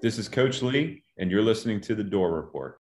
This is Coach Lee, and you're listening to The Door Report.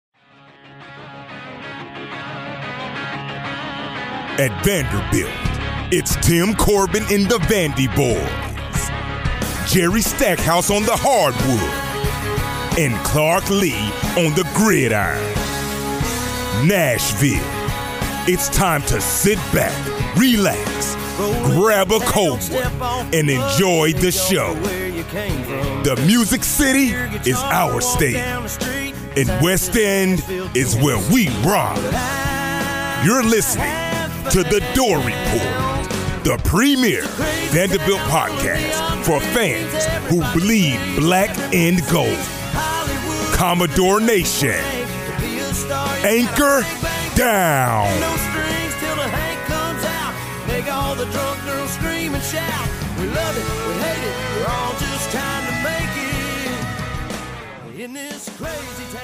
At Vanderbilt, it's Tim Corbin and the Vandy Boys, Jerry Stackhouse on the hardwood, and Clark Lee on the gridiron. Nashville, it's time to sit back, relax, grab a cold one, and enjoy the show. The Music City is our state, and West End is where we rock. You're listening to The Door Report, the premier Vanderbilt podcast for fans who bleed black and gold. Commodore Nation, anchor down. No strings till the Hank comes out. Make all the drunk girls scream and shout. We love it, we hate it, we're all just trying to make it in this crazy town.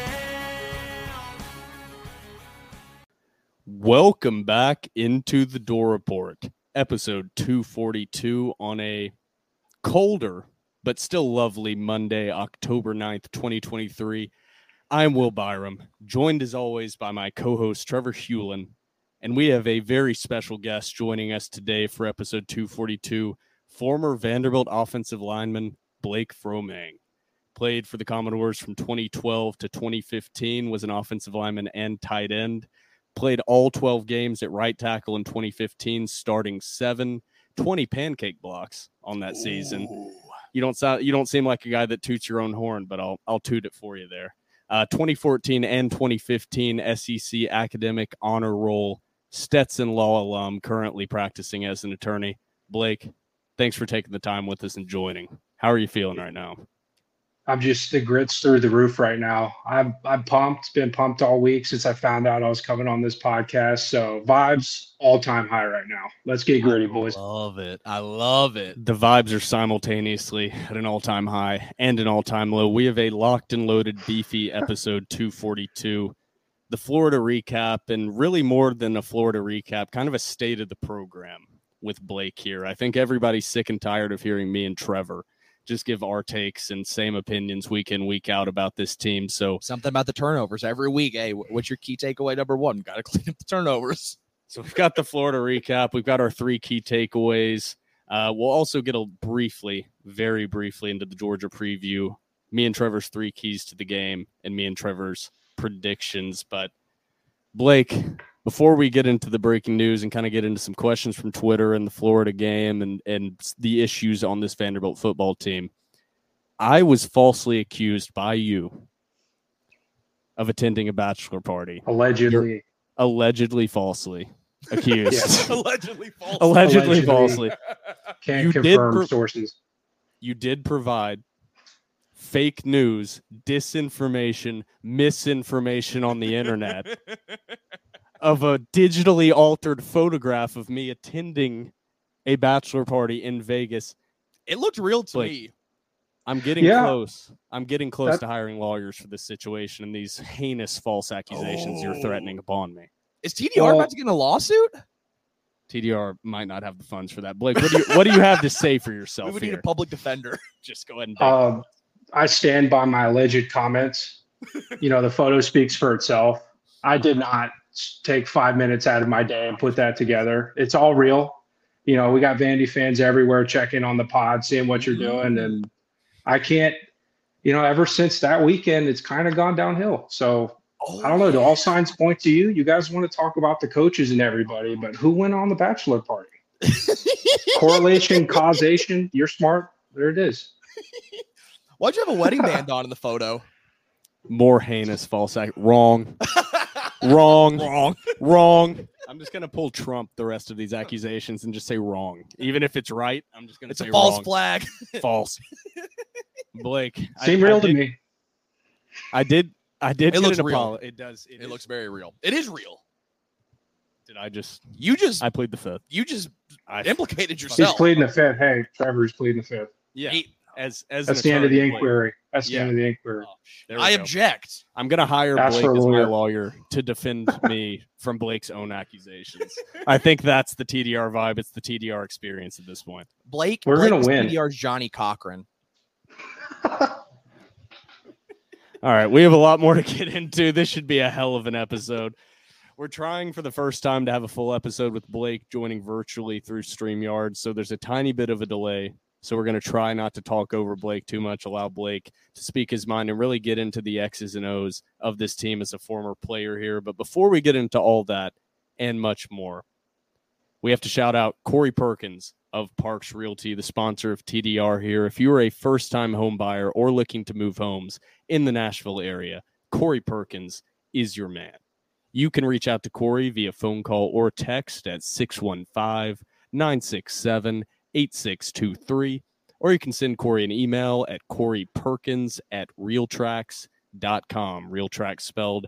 Welcome back into the Door Report, episode 242 on a colder but still lovely Monday, October 9th, 2023. I'm Will Byram, joined as always by my co-host Trevor Hewlin, and we have a very special guest joining us today for episode 242, former Vanderbilt offensive lineman Blake Frommang. Played for the Commodores from 2012 to 2015, was an offensive lineman and tight end. Played all 12 games at right tackle in 2015, starting 20 pancake blocks on that season. You don't seem like a guy that toots your own horn, but I'll toot it for you there. 2014 and 2015 SEC academic honor roll, Stetson Law alum, currently practicing as an attorney. Blake, thanks for taking the time with us and joining. How are you feeling right now? I'm just, the grit's through the roof right now. I'm pumped. Been pumped all week since I found out I was coming on this podcast. So vibes all-time high right now. Let's get gritty, boys. I love it. The vibes are simultaneously at an all-time high and an all-time low. We have a locked and loaded, beefy episode 242. The Florida recap, and really more than a Florida recap, kind of a state of the program with Blake here. I think everybody's sick and tired of hearing me and Trevor just give our takes and same opinions week in, week out about this team. So something about the turnovers every week. Hey, what's your key takeaway number one? Got to clean up the turnovers. So we've got the Florida recap. We've got our 3 key takeaways. We'll also get very briefly into the Georgia preview. Me and Trevor's 3 keys to the game and me and Trevor's predictions. But Blake, before we get into the breaking news and kind of get into some questions from Twitter and the Florida game and the issues on this Vanderbilt football team, I was falsely accused by you of attending a bachelor party. Allegedly. Allegedly falsely accused. Yes. Allegedly falsely. Can't confirm sources. You did provide fake news, disinformation, misinformation on the internet of a digitally altered photograph of me attending a bachelor party in Vegas. It looked real to me. I'm getting close. I'm getting close to hiring lawyers for this situation and these heinous false accusations you're threatening upon me. Is TDR about to get in a lawsuit? TDR might not have the funds for that. Blake, what do you have to say for yourself? We would here? need a public defender. Just go ahead and I stand by my alleged comments. The photo speaks for itself. I did not take 5 minutes out of my day and put that together. It's all real. We got Vandy fans everywhere checking on the pod, seeing what you're doing. And I can't, ever since that weekend, it's kind of gone downhill. So I don't know. Do all signs point to you? You guys want to talk about the coaches and everybody, but who went on the bachelor party? Correlation, causation. You're smart. There it is. Why'd you have a wedding band on in the photo? More heinous false act. Wrong. Wrong. I'm just going to pull Trump the rest of these accusations and just say wrong. Even if it's right, I'm just going to say it's a false wrong. Flag. False. Blake. Seemed real to me. I did. It looks real. It does. It looks very real. It is real. Did I just? I plead the fifth. You just implicated yourself. He's pleading the fifth. Hey, Trevor's pleading the fifth. Yeah. As that's the end of the inquiry. That's the end of the inquiry. I object. I'm going to hire Blake as my lawyer to defend me from Blake's own accusations. I think that's the TDR vibe. It's the TDR experience at this point. Blake, we're going to win. TDR's Johnny Cochran. All right, we have a lot more to get into. This should be a hell of an episode. We're trying for the first time to have a full episode with Blake joining virtually through StreamYard, so there's a tiny bit of a delay. So we're going to try not to talk over Blake too much, allow Blake to speak his mind and really get into the X's and O's of this team as a former player here. But before we get into all that and much more, we have to shout out Corey Perkins of Parks Realty, the sponsor of TDR here. If you are a first-time home buyer or looking to move homes in the Nashville area, Corey Perkins is your man. You can reach out to Corey via phone call or text at 615-967-8623, or you can send Corey an email at coreyperkins@realtracs.com. Realtracs spelled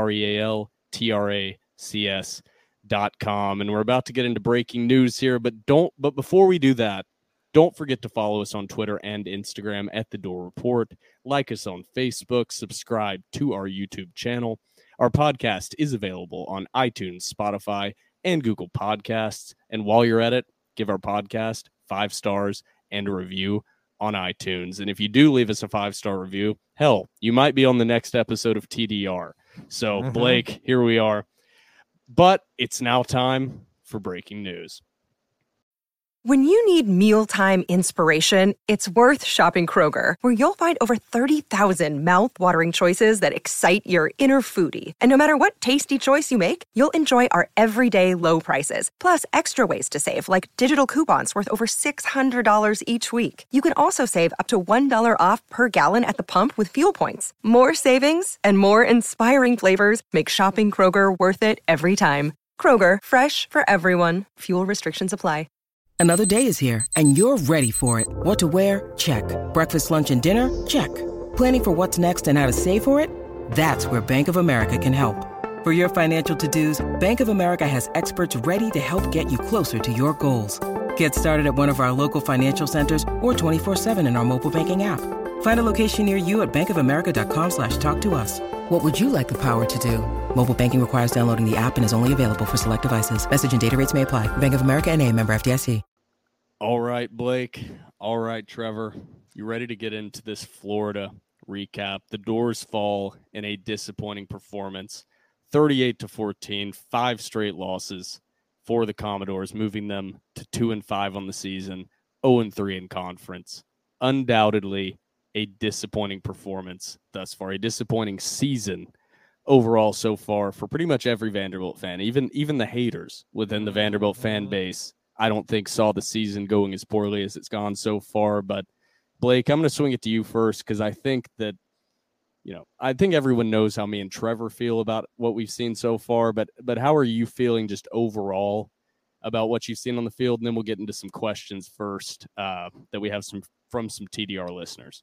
REALTRACS.com. And we're about to get into breaking news here, but before we do that, don't forget to follow us on Twitter and Instagram at The Door Report. Like us on Facebook. Subscribe to our YouTube channel. Our podcast is available on iTunes, Spotify, and Google Podcasts. And while you're at it, give our podcast 5 stars and a review on iTunes. And if you do leave us a 5-star review, hell, you might be on the next episode of TDR. So, Blake, here we are. But it's now time for breaking news. When you need mealtime inspiration, it's worth shopping Kroger, where you'll find over 30,000 mouth-watering choices that excite your inner foodie. And no matter what tasty choice you make, you'll enjoy our everyday low prices, plus extra ways to save, like digital coupons worth over $600 each week. You can also save up to $1 off per gallon at the pump with fuel points. More savings and more inspiring flavors make shopping Kroger worth it every time. Kroger, fresh for everyone. Fuel restrictions apply. Another day is here, and you're ready for it. What to wear? Check. Breakfast, lunch, and dinner? Check. Planning for what's next and how to save for it? That's where Bank of America can help. For your financial to-dos, Bank of America has experts ready to help get you closer to your goals. Get started at one of our local financial centers or 24/7 in our mobile banking app. Find a location near you at bankofamerica.com/talktous. What would you like the power to do? Mobile banking requires downloading the app and is only available for select devices. Message and data rates may apply. Bank of America NA, member FDIC. All right, Blake. All right, Trevor. You ready to get into this Florida recap? The doors fall in a disappointing performance. 38-14, 5 straight losses for the Commodores, moving them to 2-5 on the season, 0-3 in conference. Undoubtedly a disappointing performance thus far, a disappointing season overall so far for pretty much every Vanderbilt fan. Even the haters within the Vanderbilt fan base, I don't think saw the season going as poorly as it's gone so far. But Blake, I'm going to swing it to you first, because I think that, I think everyone knows how me and Trevor feel about what we've seen so far, but how are you feeling just overall about what you've seen on the field? And then we'll get into some questions first that we have from some TDR listeners.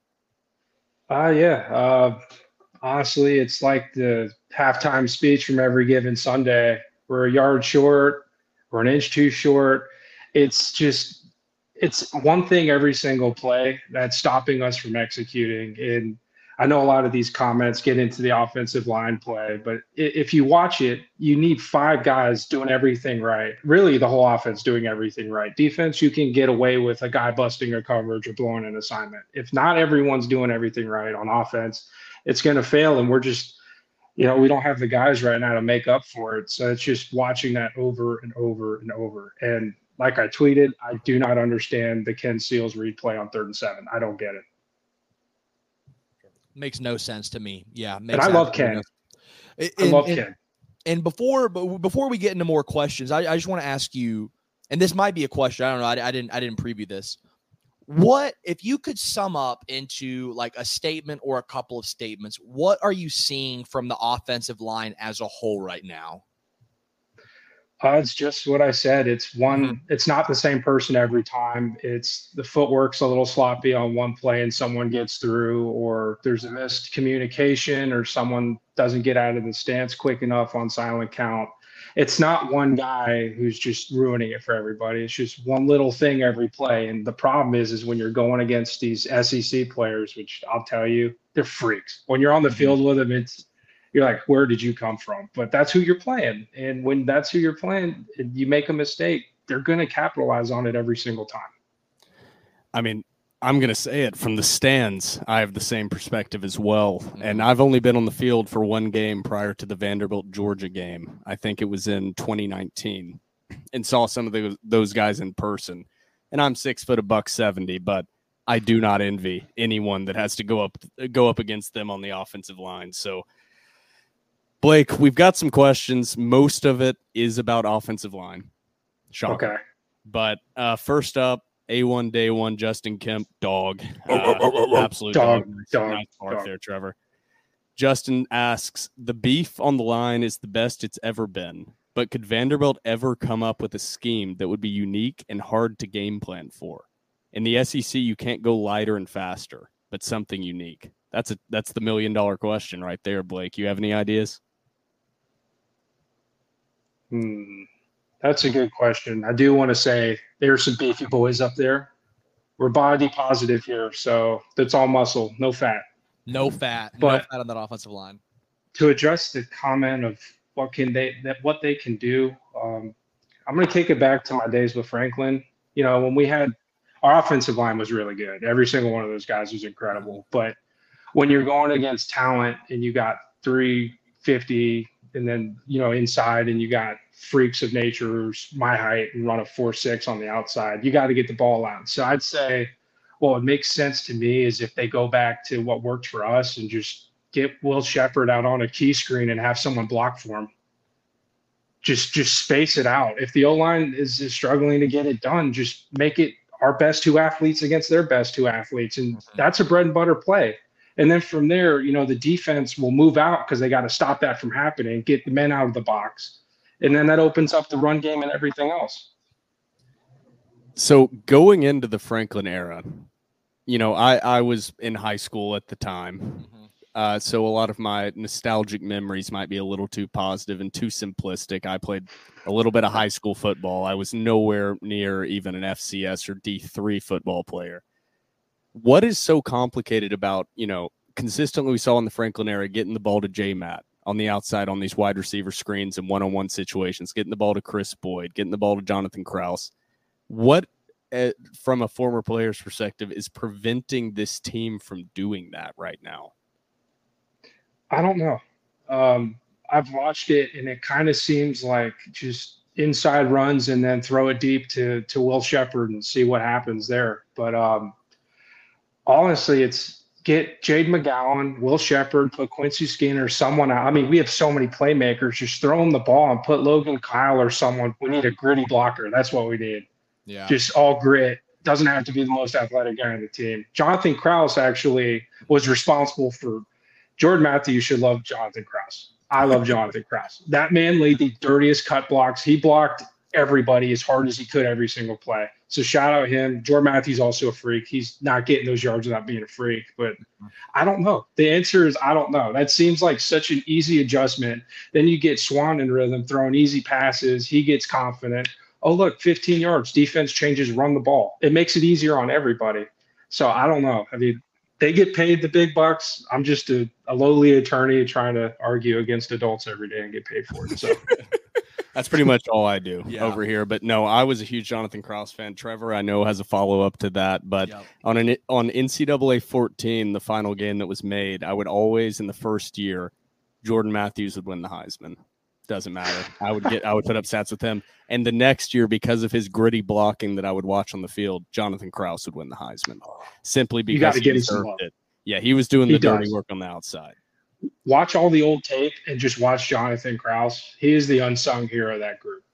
Honestly, it's like the halftime speech from Every Given Sunday. We're a yard short, we're an inch too short. It's one thing every single play that's stopping us from executing. And I know a lot of these comments get into the offensive line play, but if you watch it, you need 5 guys doing everything right. Really, the whole offense doing everything right. Defense, you can get away with a guy busting a coverage or blowing an assignment. If not everyone's doing everything right on offense, it's going to fail. And we're just, we don't have the guys right now to make up for it. So it's just watching that over and over and over. And like I tweeted, I do not understand the Ken Seals replay on 3rd and 7. I don't get it. Makes no sense to me. Yeah. And I love Ken. I love Ken. And before we get into more questions, I just want to ask you, and this might be a question. I don't know. I didn't preview this. What, if you could sum up into like a statement or a couple of statements, what are you seeing from the offensive line as a whole right now? It's just what I said. It's not the same person every time. It's the footwork's a little sloppy on one play and someone gets through, or there's a missed communication, or someone doesn't get out of the stance quick enough on silent count. It's not one guy who's just ruining it for everybody. It's just one little thing every play. And the problem is when you're going against these SEC players, which I'll tell you, they're freaks. When you're on the field with them, you're like, where did you come from? But that's who you're playing. And when that's who you're playing, and you make a mistake, they're going to capitalize on it every single time. I mean, I'm going to say it from the stands. I have the same perspective as well. And I've only been on the field for one game prior to the Vanderbilt, Georgia game. I think it was in 2019, and saw some of those guys in person. And I'm 6 foot, $170, but I do not envy anyone that has to go up against them on the offensive line. So, Blake, we've got some questions. Most of it is about offensive line. Shocker. Okay. But first up, A1 Day 1, Justin Kemp, dog. Absolute dog. Nice bark there, Trevor. Justin asks, the beef on the line is the best it's ever been, but could Vanderbilt ever come up with a scheme that would be unique and hard to game plan for? In the SEC, you can't go lighter and faster, but something unique. That's the $1 million question right there, Blake. You have any ideas? That's a good question. I do want to say there's some beefy boys up there. We're body positive here, so that's all muscle, no fat. No fat. But no fat on that offensive line. To address the comment of what they can do, I'm going to take it back to my days with Franklin. You know, when we had our offensive line was really good. Every single one of those guys was incredible. But when you're going against talent and you got 350 and then, you know, inside and you got freaks of nature, my height, and run a 4.6 on the outside, you got to get the ball out. So I'd say what makes sense to me is if they go back to what worked for us and just get Will Shepherd out on a key screen and have someone block for him. Just space it out. If the O-line is struggling to get it done, just make it our best two athletes against their best two athletes. And that's a bread and butter play. And then from there, you know, the defense will move out because they got to stop that from happening, get the men out of the box. And then that opens up the run game and everything else. So going into the Franklin era, you know, I was in high school at the time. So a lot of my nostalgic memories might be a little too positive and too simplistic. I played a little bit of high school football. I was nowhere near even an FCS or D3 football player. What is so complicated about, you know, consistently we saw in the Franklin era, getting the ball to J-Matt on the outside on these wide receiver screens and one-on-one situations, getting the ball to Chris Boyd, getting the ball to Jonathan Krause. What, from a former player's perspective, is preventing this team from doing that right now? I don't know. I've watched it, and it kind of seems like just inside runs and then throw it deep to Will Shepherd and see what happens there. But honestly, it's get Jade McGowan, Will Shepherd, put Quincy Skinner, someone out. I mean, we have so many playmakers. Just throw them the ball and put Logan Kyle or someone. We need a gritty blocker. That's what we need. Yeah. Just all grit. Doesn't have to be the most athletic guy on the team. Jonathan Krause actually was responsible for – Jordan Matthews should love Jonathan Krause. I love Jonathan Krause. That man laid the dirtiest cut blocks. He blocked everybody as hard as he could every single play. So shout out him. Jordan Matthews also a freak. He's not getting those yards without being a freak. But I don't know. The answer is I don't know. That seems like such an easy adjustment. Then you get Swan in rhythm, throwing easy passes. He gets confident. Oh, look, 15 yards. Defense changes, run the ball. It makes it easier on everybody. So I don't know. I mean, they get paid the big bucks. I'm just a lowly attorney trying to argue against adults every day and get paid for it. So that's pretty much all I do over here. But no, I was a huge Jonathan Krause fan. Trevor, I know, has a follow-up to that. But on NCAA 14, the final game that was made, I would always, in the first year, Jordan Matthews would win the Heisman. Doesn't matter. I would put up stats with him. And the next year, because of his gritty blocking that I would watch on the field, Jonathan Krause would win the Heisman. Simply because he deserved it. Yeah, he was doing the dirty work on the outside. Watch all the old tape and just watch Jonathan Krause. He is the unsung hero of that group.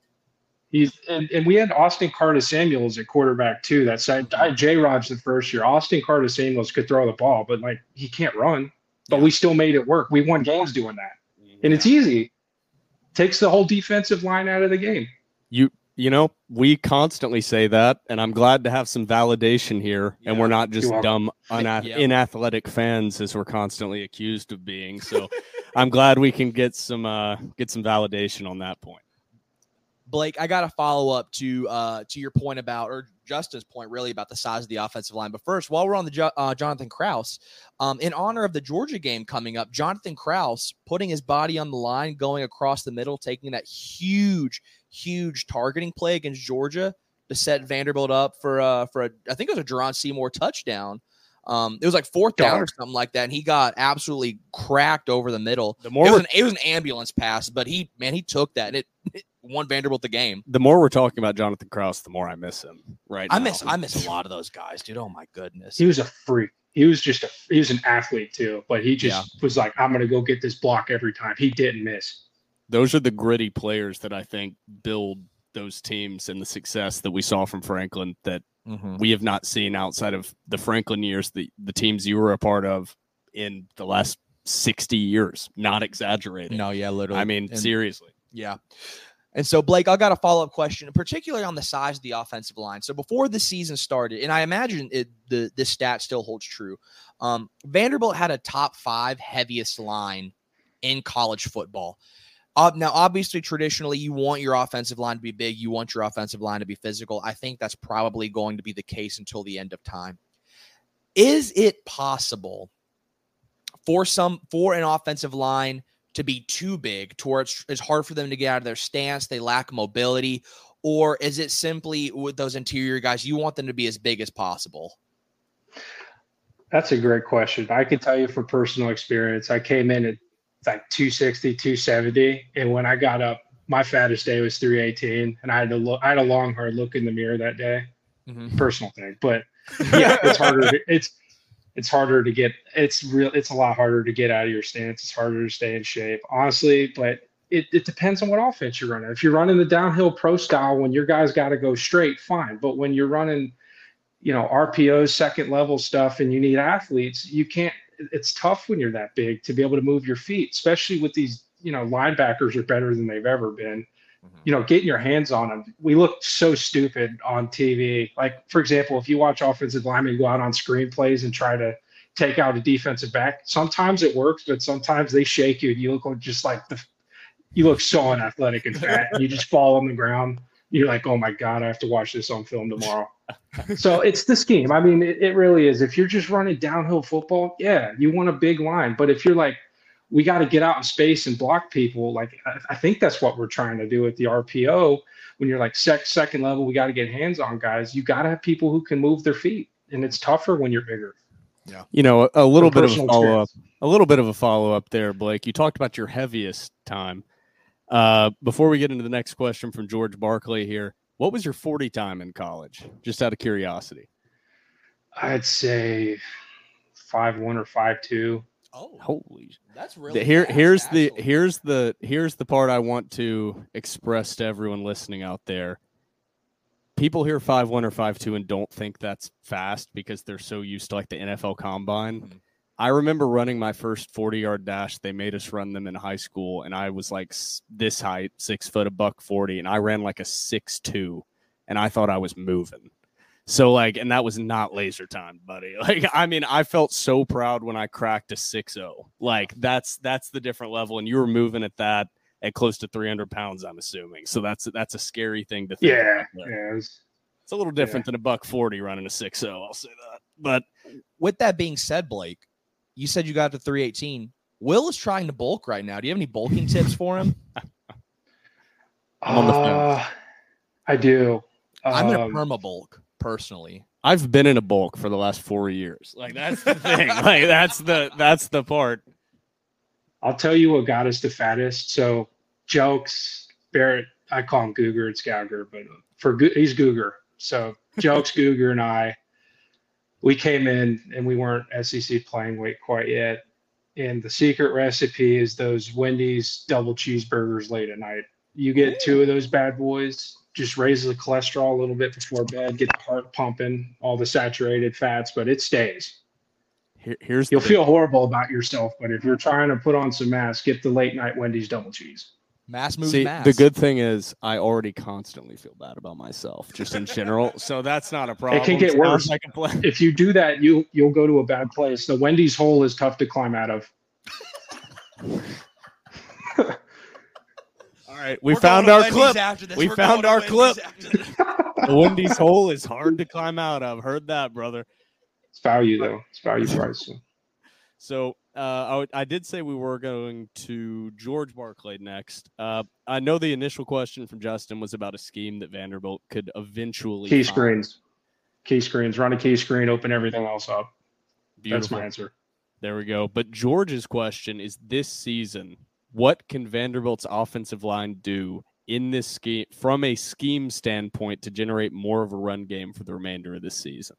And we had Austin Carter-Samuels at quarterback too. That's J-Rod's the first year. Austin Carter-Samuels could throw the ball, but like he can't run. But we still made it work. We won games doing that. And it's easy. Takes the whole defensive line out of the game. You know, we constantly say that, and I'm glad to have some validation here, and we're not just dumb, inathletic fans as we're constantly accused of being. So I'm glad we can get some validation on that point. Blake, I got to follow up to your point about, or Justin's point really, about the size of the offensive line. But first, while we're on the Jonathan Krause, in honor of the Georgia game coming up, Jonathan Krause putting his body on the line, going across the middle, taking that huge targeting play against Georgia. to set Vanderbilt up for I think it was a Jerron Seymour touchdown. It was like fourth down or something like that, and he got absolutely cracked over the middle. It was an ambulance pass, but he took that, and it won Vanderbilt the game. The more we're talking about Jonathan Krause, the more I miss him. Right, I miss a lot of those guys, dude. Oh my goodness, he was a freak. He was an athlete too, but he just was like, I'm gonna go get this block every time. He didn't miss. Those are the gritty players that I think build those teams and the success that we saw from Franklin that we have not seen outside of the Franklin years, the teams you were a part of in the last 60 years. Not exaggerating. No, yeah, literally. I mean, seriously. Yeah. And so, Blake, I got a follow-up question, particularly on the size of the offensive line. So before the season started, and I imagine this stat still holds true, Vanderbilt had a top 5 heaviest line in college football. Now, obviously, traditionally, you want your offensive line to be big. You want your offensive line to be physical. I think that's probably going to be the case until the end of time. Is it possible for an offensive line to be too big to where it's hard for them to get out of their stance, they lack mobility, or is it simply with those interior guys, you want them to be as big as possible? That's a great question. I can tell you from personal experience, I came in at like 260, 270. And when I got up, my fattest day was 318. And I had a long, hard look in the mirror that day. Personal thing. But yeah, it's harder to get, it's a lot harder to get out of your stance. It's harder to stay in shape, honestly, but it depends on what offense you're running. If you're running the downhill pro style, when your guys got to go straight, fine. But when you're running, RPOs, second level stuff, and you need athletes, you can't, it's tough when you're that big to be able to move your feet, especially with these, linebackers are better than they've ever been. Getting your hands on them. We look so stupid on TV. Like, for example, if you watch offensive linemen go out on screen plays and try to take out a defensive back, sometimes it works, but sometimes they shake you and you look you look so unathletic and fat and you just fall on the ground. You're like, oh my God, I have to watch this on film tomorrow. So it's the scheme. I mean, it really is. If you're just running downhill football, yeah, you want a big line. But if you're like, we got to get out in space and block people, like I think that's what we're trying to do with the RPO. When you're like second level, we got to get hands on guys. You got to have people who can move their feet, and it's tougher when you're bigger. Yeah, a little bit of a follow up there, Blake. You talked about your heaviest time. Before we get into the next question from George Barkley here, what was your 40 time in college? Just out of curiosity. I'd say 5'1" or 5'2". Oh, holy! That's really here's the part I want to express to everyone listening out there. People hear 5'1" or 5'2" and don't think that's fast because they're so used to like the NFL Combine. Mm-hmm. I remember running my first 40-yard dash. They made us run them in high school, and I was like this height, 6 foot, $140, and I ran like a 6'2", and I thought I was moving. So and that was not laser time, buddy. I felt so proud when I cracked a 6.0. That's the different level, and you were moving at that at close to 300 pounds, I'm assuming. So that's a scary thing to think about. Yeah. It's a little different than a $140 running a 6.0. I'll say that. But with that being said, Blake, you said you got to 318. Will is trying to bulk right now. Do you have any bulking tips for him? I'm on the fence. I do. I'm in a perma bulk. Personally, I've been in a bulk for the last 4 years. That's the thing. That's the part. I'll tell you what got us the fattest. So Jokes, Barrett, I call him Googer, it's Gouger, but he's Googer. So Jokes, Googer, and we came in and we weren't SEC playing weight quite yet. And the secret recipe is those Wendy's double cheeseburgers late at night. You get 2 of those bad boys. Just raises the cholesterol a little bit before bed, get the heart pumping, all the saturated fats, but it stays. You'll feel horrible about yourself, but if you're trying to put on some mass, get the late night Wendy's double cheese. Mass moves mass. The good thing is I already constantly feel bad about myself, just in general, so that's not a problem. It can get worse. If you do that, you'll go to a bad place. The Wendy's hole is tough to climb out of. All right, we found our clip. We found our clip. The Wendy's hole is hard to climb out of. Heard that, brother. It's value, though. It's value price. So I did say we were going to George Barclay next. I know the initial question from Justin was about a scheme that Vanderbilt could eventually Key find. screens, run a key screen, open everything else up. Beautiful. That's my answer. There we go. But George's question is this season, what can Vanderbilt's offensive line do in this scheme from a scheme standpoint to generate more of a run game for the remainder of this season?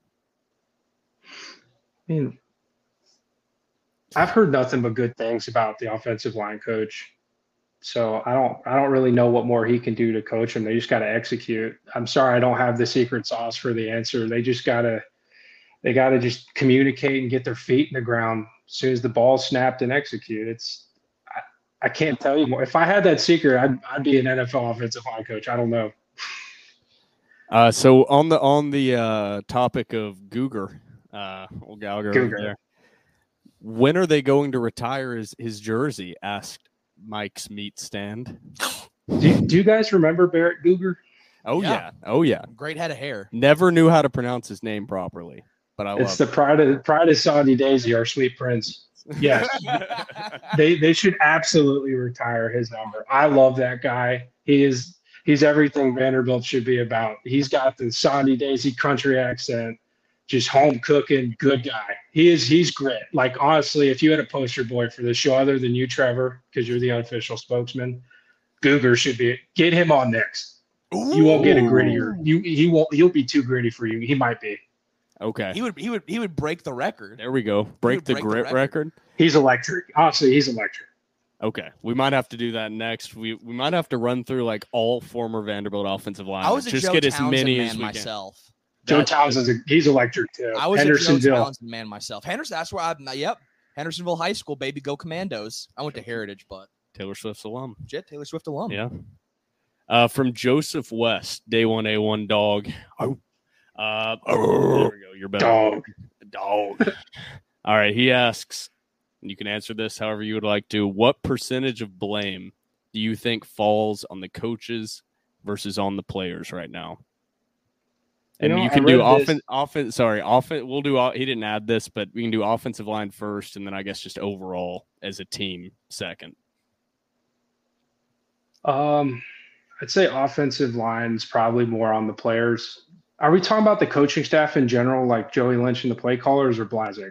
I mean, I've heard nothing but good things about the offensive line coach. So I don't really know what more he can do to coach them. They just got to execute. I'm sorry, I don't have the secret sauce for the answer. They got to just communicate and get their feet in the ground as soon as the ball's snapped and execute. I can't tell you more. If I had that secret, I'd be an NFL offensive line coach. I don't know. So on the topic of Googer, old Gallagher over there, when are they going to retire his jersey? Asked Mike's Meat Stand. Do you guys remember Barrett Googer? Oh yeah. Great head of hair. Never knew how to pronounce his name properly, but It's the pride of Saudi Daisy, our sweet prince. Yes. they should absolutely retire his number. I love that guy. He's everything Vanderbilt should be about. He's got the Saudi Daisy country accent, just home cooking, good guy. He's grit. Like, honestly, if you had a poster boy for this show other than you, Trevor, because you're the unofficial spokesman, Googer should get him on next. Ooh. You won't get a grittier. He'll be too gritty for you. He might be. Okay. He would break the record. There we go. Break the grit record. He's electric. Honestly, he's electric. Okay. We might have to do that next. We might have to run through like all former Vanderbilt offensive line. I was a just Joe get as Townsend many man as we myself. Joe Townsend, he's electric too. I was a Hendersonville. Joe Townsend man myself. That's where Hendersonville High School, baby, go Commandos. I went to Heritage, but Taylor Swift's alum. Taylor Swift alum. Yeah. From Joseph West, Day 1A1 dog. Oh. There we go. You're better. Dog. All right. He asks, and you can answer this however you would like to. What percentage of blame do you think falls on the coaches versus on the players right now? And you can do offense. Sorry, offense. We'll do. He didn't add this, but we can do offensive line first, and then I guess just overall as a team second. I'd say offensive line is probably more on the players. Are we talking about the coaching staff in general, like Joey Lynch and the play callers, or Blazek?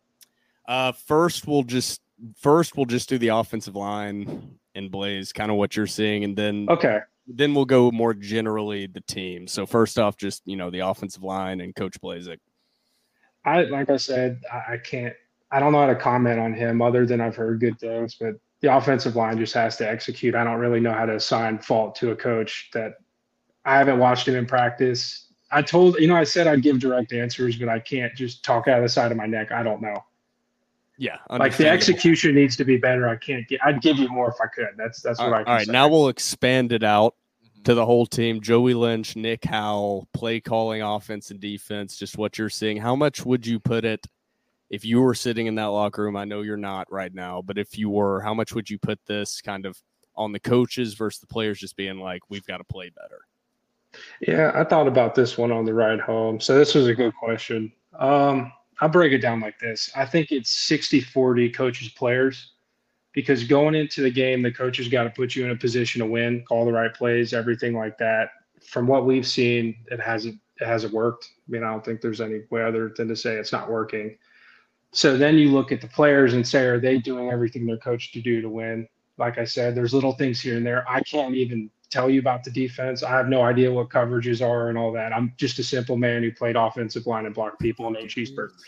First we'll just do the offensive line and Blaze, kind of what you're seeing, and then Then we'll go more generally the team. So first off, just the offensive line and Coach Blazek. I don't know how to comment on him other than I've heard good things, but the offensive line just has to execute. I don't really know how to assign fault to a coach that I haven't watched him in practice. I said I'd give direct answers, but I can't just talk out of the side of my neck. I don't know. Yeah. Like the execution needs to be better. I'd give you more if I could. That's what I can say. All right. Now we'll expand it out to the whole team. Joey Lynch, Nick Howell, play calling, offense and defense, just what you're seeing. How much would you put it if you were sitting in that locker room? I know you're not right now, but if you were, how much would you put this kind of on the coaches versus the players just being like, we've got to play better? Yeah, I thought about this one on the ride home. So this was a good question. I'll break it down like this. I think it's 60-40 coaches, players, because going into the game, the coaches got to put you in a position to win, call the right plays, everything like that. From what we've seen, it hasn't worked. I mean, I don't think there's any way other than to say it's not working. So then you look at the players and say, are they doing everything they're coached to do to win? Like I said, there's little things here and there. I can't even tell you about the defense. I have no idea what coverages are and all that. I'm just a simple man who played offensive line and blocked people and ate cheeseburgers.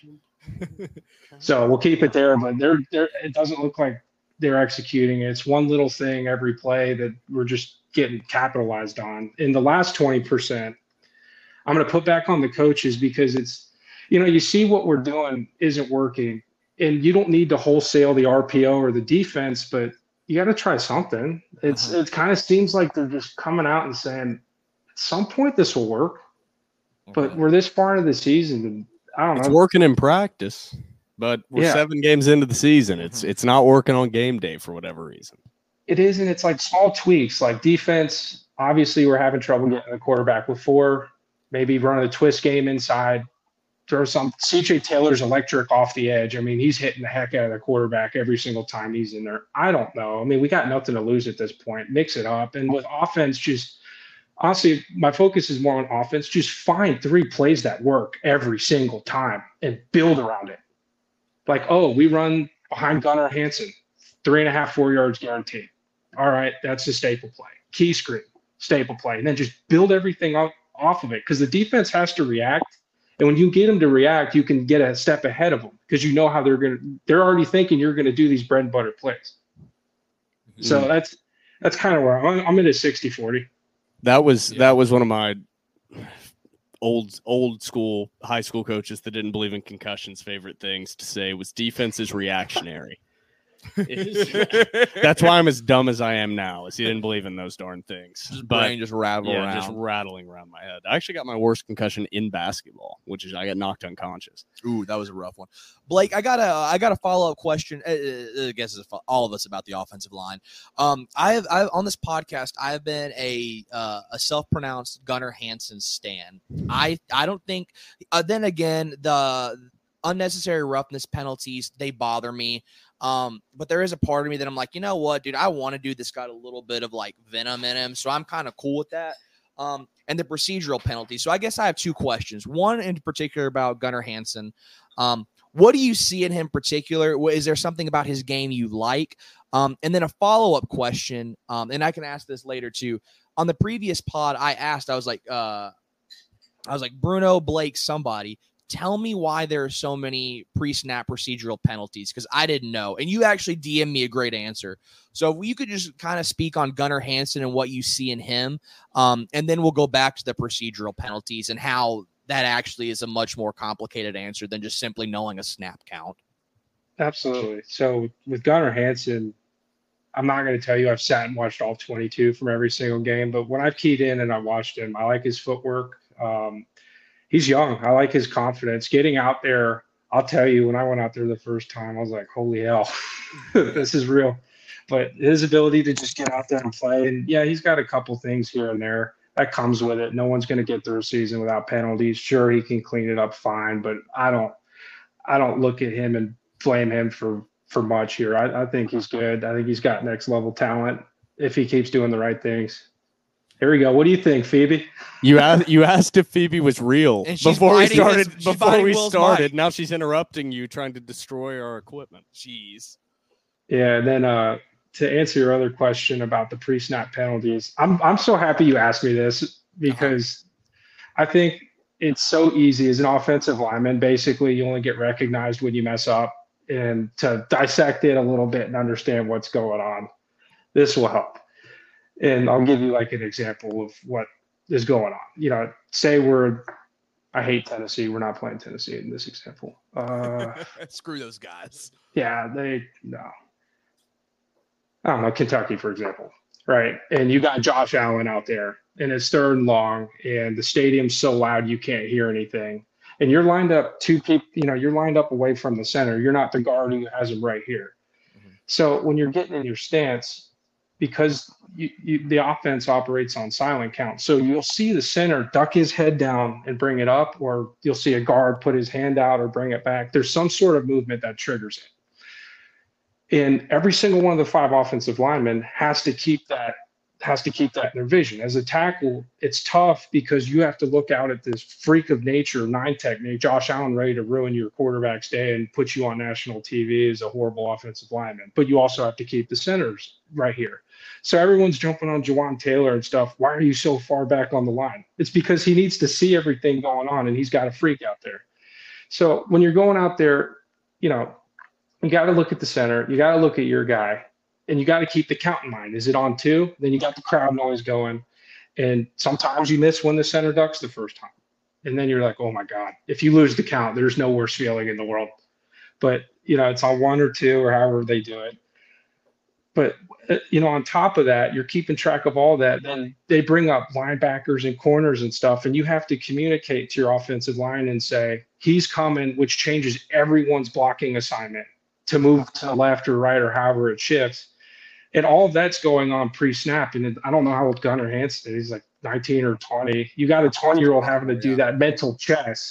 So we'll keep it there, but it doesn't look like they're executing. It's one little thing every play that we're just getting capitalized on. In the last 20%, I'm going to put back on the coaches because it's, you see what we're doing isn't working, and you don't need to wholesale the RPO or the defense, but you got to try something. It kind of seems like they're just coming out and saying, at some point this will work, but we're this far into the season, and I don't know. It's working in practice, but we're 7 games into the season. It's not working on game day for whatever reason. It is, and it's like small tweaks, like defense. Obviously, we're having trouble getting the quarterback with 4, maybe running a twist game inside. throw some. CJ Taylor's electric off the edge. I mean, he's hitting the heck out of the quarterback every single time he's in there. I don't know. I mean, we got nothing to lose at this point. Mix it up. And with offense, just honestly, my focus is more on offense. Just find 3 plays that work every single time and build around it. Like, oh, we run behind Gunnar Hansen, 3.5, 4 yards guaranteed. All right, that's a staple play. Key screen, staple play. And then just build everything off of it, because the defense has to react. And when you get them to react, you can get a step ahead of them, because you know how they're already thinking you're going to do these bread and butter plays. So that's kind of where I'm in a 60-40. That was one of my old school high school coaches that didn't believe in concussions favorite things to say was defense is reactionary. That's why I'm as dumb as I am now, is he didn't believe in those darn things. Brain just rattling around. Just rattling around my head. I actually got my worst concussion in basketball, which is I got knocked unconscious. Ooh, that was a rough one. Blake, I got a follow-up question. I guess it's all of us about the offensive line. I've on this podcast, I have been a self-pronounced Gunnar Hansen stan. I don't think. Then again, the unnecessary roughness penalties, they bother me. But there is a part of me that I'm like, you know what, dude, I want to do this, got a little bit of like venom in him. So I'm kind of cool with that. And the procedural penalty. So I guess I have 2 questions. One in particular about Gunnar Hansen. What do you see in him particular? Is there something about his game you like? And then a follow-up question. And I can ask this later too. On the previous pod, I was like, Bruno, Blake, somebody, tell me why there are so many pre-snap procedural penalties, because I didn't know. And you actually DM'd me a great answer. So if you could just kind of speak on Gunnar Hansen and what you see in him, and then we'll go back to the procedural penalties and how that actually is a much more complicated answer than just simply knowing a snap count. Absolutely. So with Gunnar Hansen, I'm not going to tell you I've sat and watched all 22 from every single game, but when I've keyed in and I watched him, I like his footwork. He's young. I like his confidence. Getting out there, I'll tell you, when I went out there the first time, I was like, holy hell, this is real. But his ability to just get out there and play, and yeah, he's got a couple things here and there that comes with it. No one's going to get through a season without penalties. Sure, he can clean it up fine, but I don't look at him and blame him for much here. I think he's good. I think he's got next level talent if he keeps doing the right things. Here we go. What do you think, Phoebe? You asked if Phoebe was real before we started. Now she's interrupting you, trying to destroy our equipment. Jeez. Yeah. And then to answer your other question about the pre-snap penalties, I'm so happy you asked me this, because I think it's so easy as an offensive lineman. Basically, you only get recognized when you mess up, and to dissect it a little bit and understand what's going on, this will help. And I'll give you like an example of what is going on. You know, say I hate Tennessee. We're not playing Tennessee in this example. Screw those guys. Yeah, no. I don't know, Kentucky, for example, right? And you got Josh Allen out there, and it's 3rd and long, and the stadium's so loud you can't hear anything. And you're lined up 2 people, you're lined up away from the center. You're not the guard who has him right here. Mm-hmm. So when you're getting in your stance, because the offense operates on silent count. So you'll see the center duck his head down and bring it up, or you'll see a guard put his hand out or bring it back. There's some sort of movement that triggers it. And every single one of the 5 offensive linemen has to keep that in their vision. As a tackle, it's tough because you have to look out at this freak of nature, 9 technique, Josh Allen, ready to ruin your quarterback's day and put you on national TV as a horrible offensive lineman. But you also have to keep the centers right here. So everyone's jumping on Jawan Taylor and stuff. Why are you so far back on the line? It's because he needs to see everything going on, and he's got a freak out there. So when you're going out there, you got to look at the center. You got to look at your guy. And you got to keep the count in mind. Is it on 2? Then you got the crowd noise going. And sometimes you miss when the center ducks the first time. And then you're like, oh, my God. If you lose the count, there's no worse feeling in the world. But, it's on 1 or 2 or however they do it. But, on top of that, you're keeping track of all that. Then they bring up linebackers and corners and stuff. And you have to communicate to your offensive line and say, he's coming, which changes everyone's blocking assignment to move to the left or right or however it shifts. And all of that's going on pre-snap. And I don't know how old Gunnar Hansen is. He's like 19 or 20. You got a 20-year-old having to do that mental chess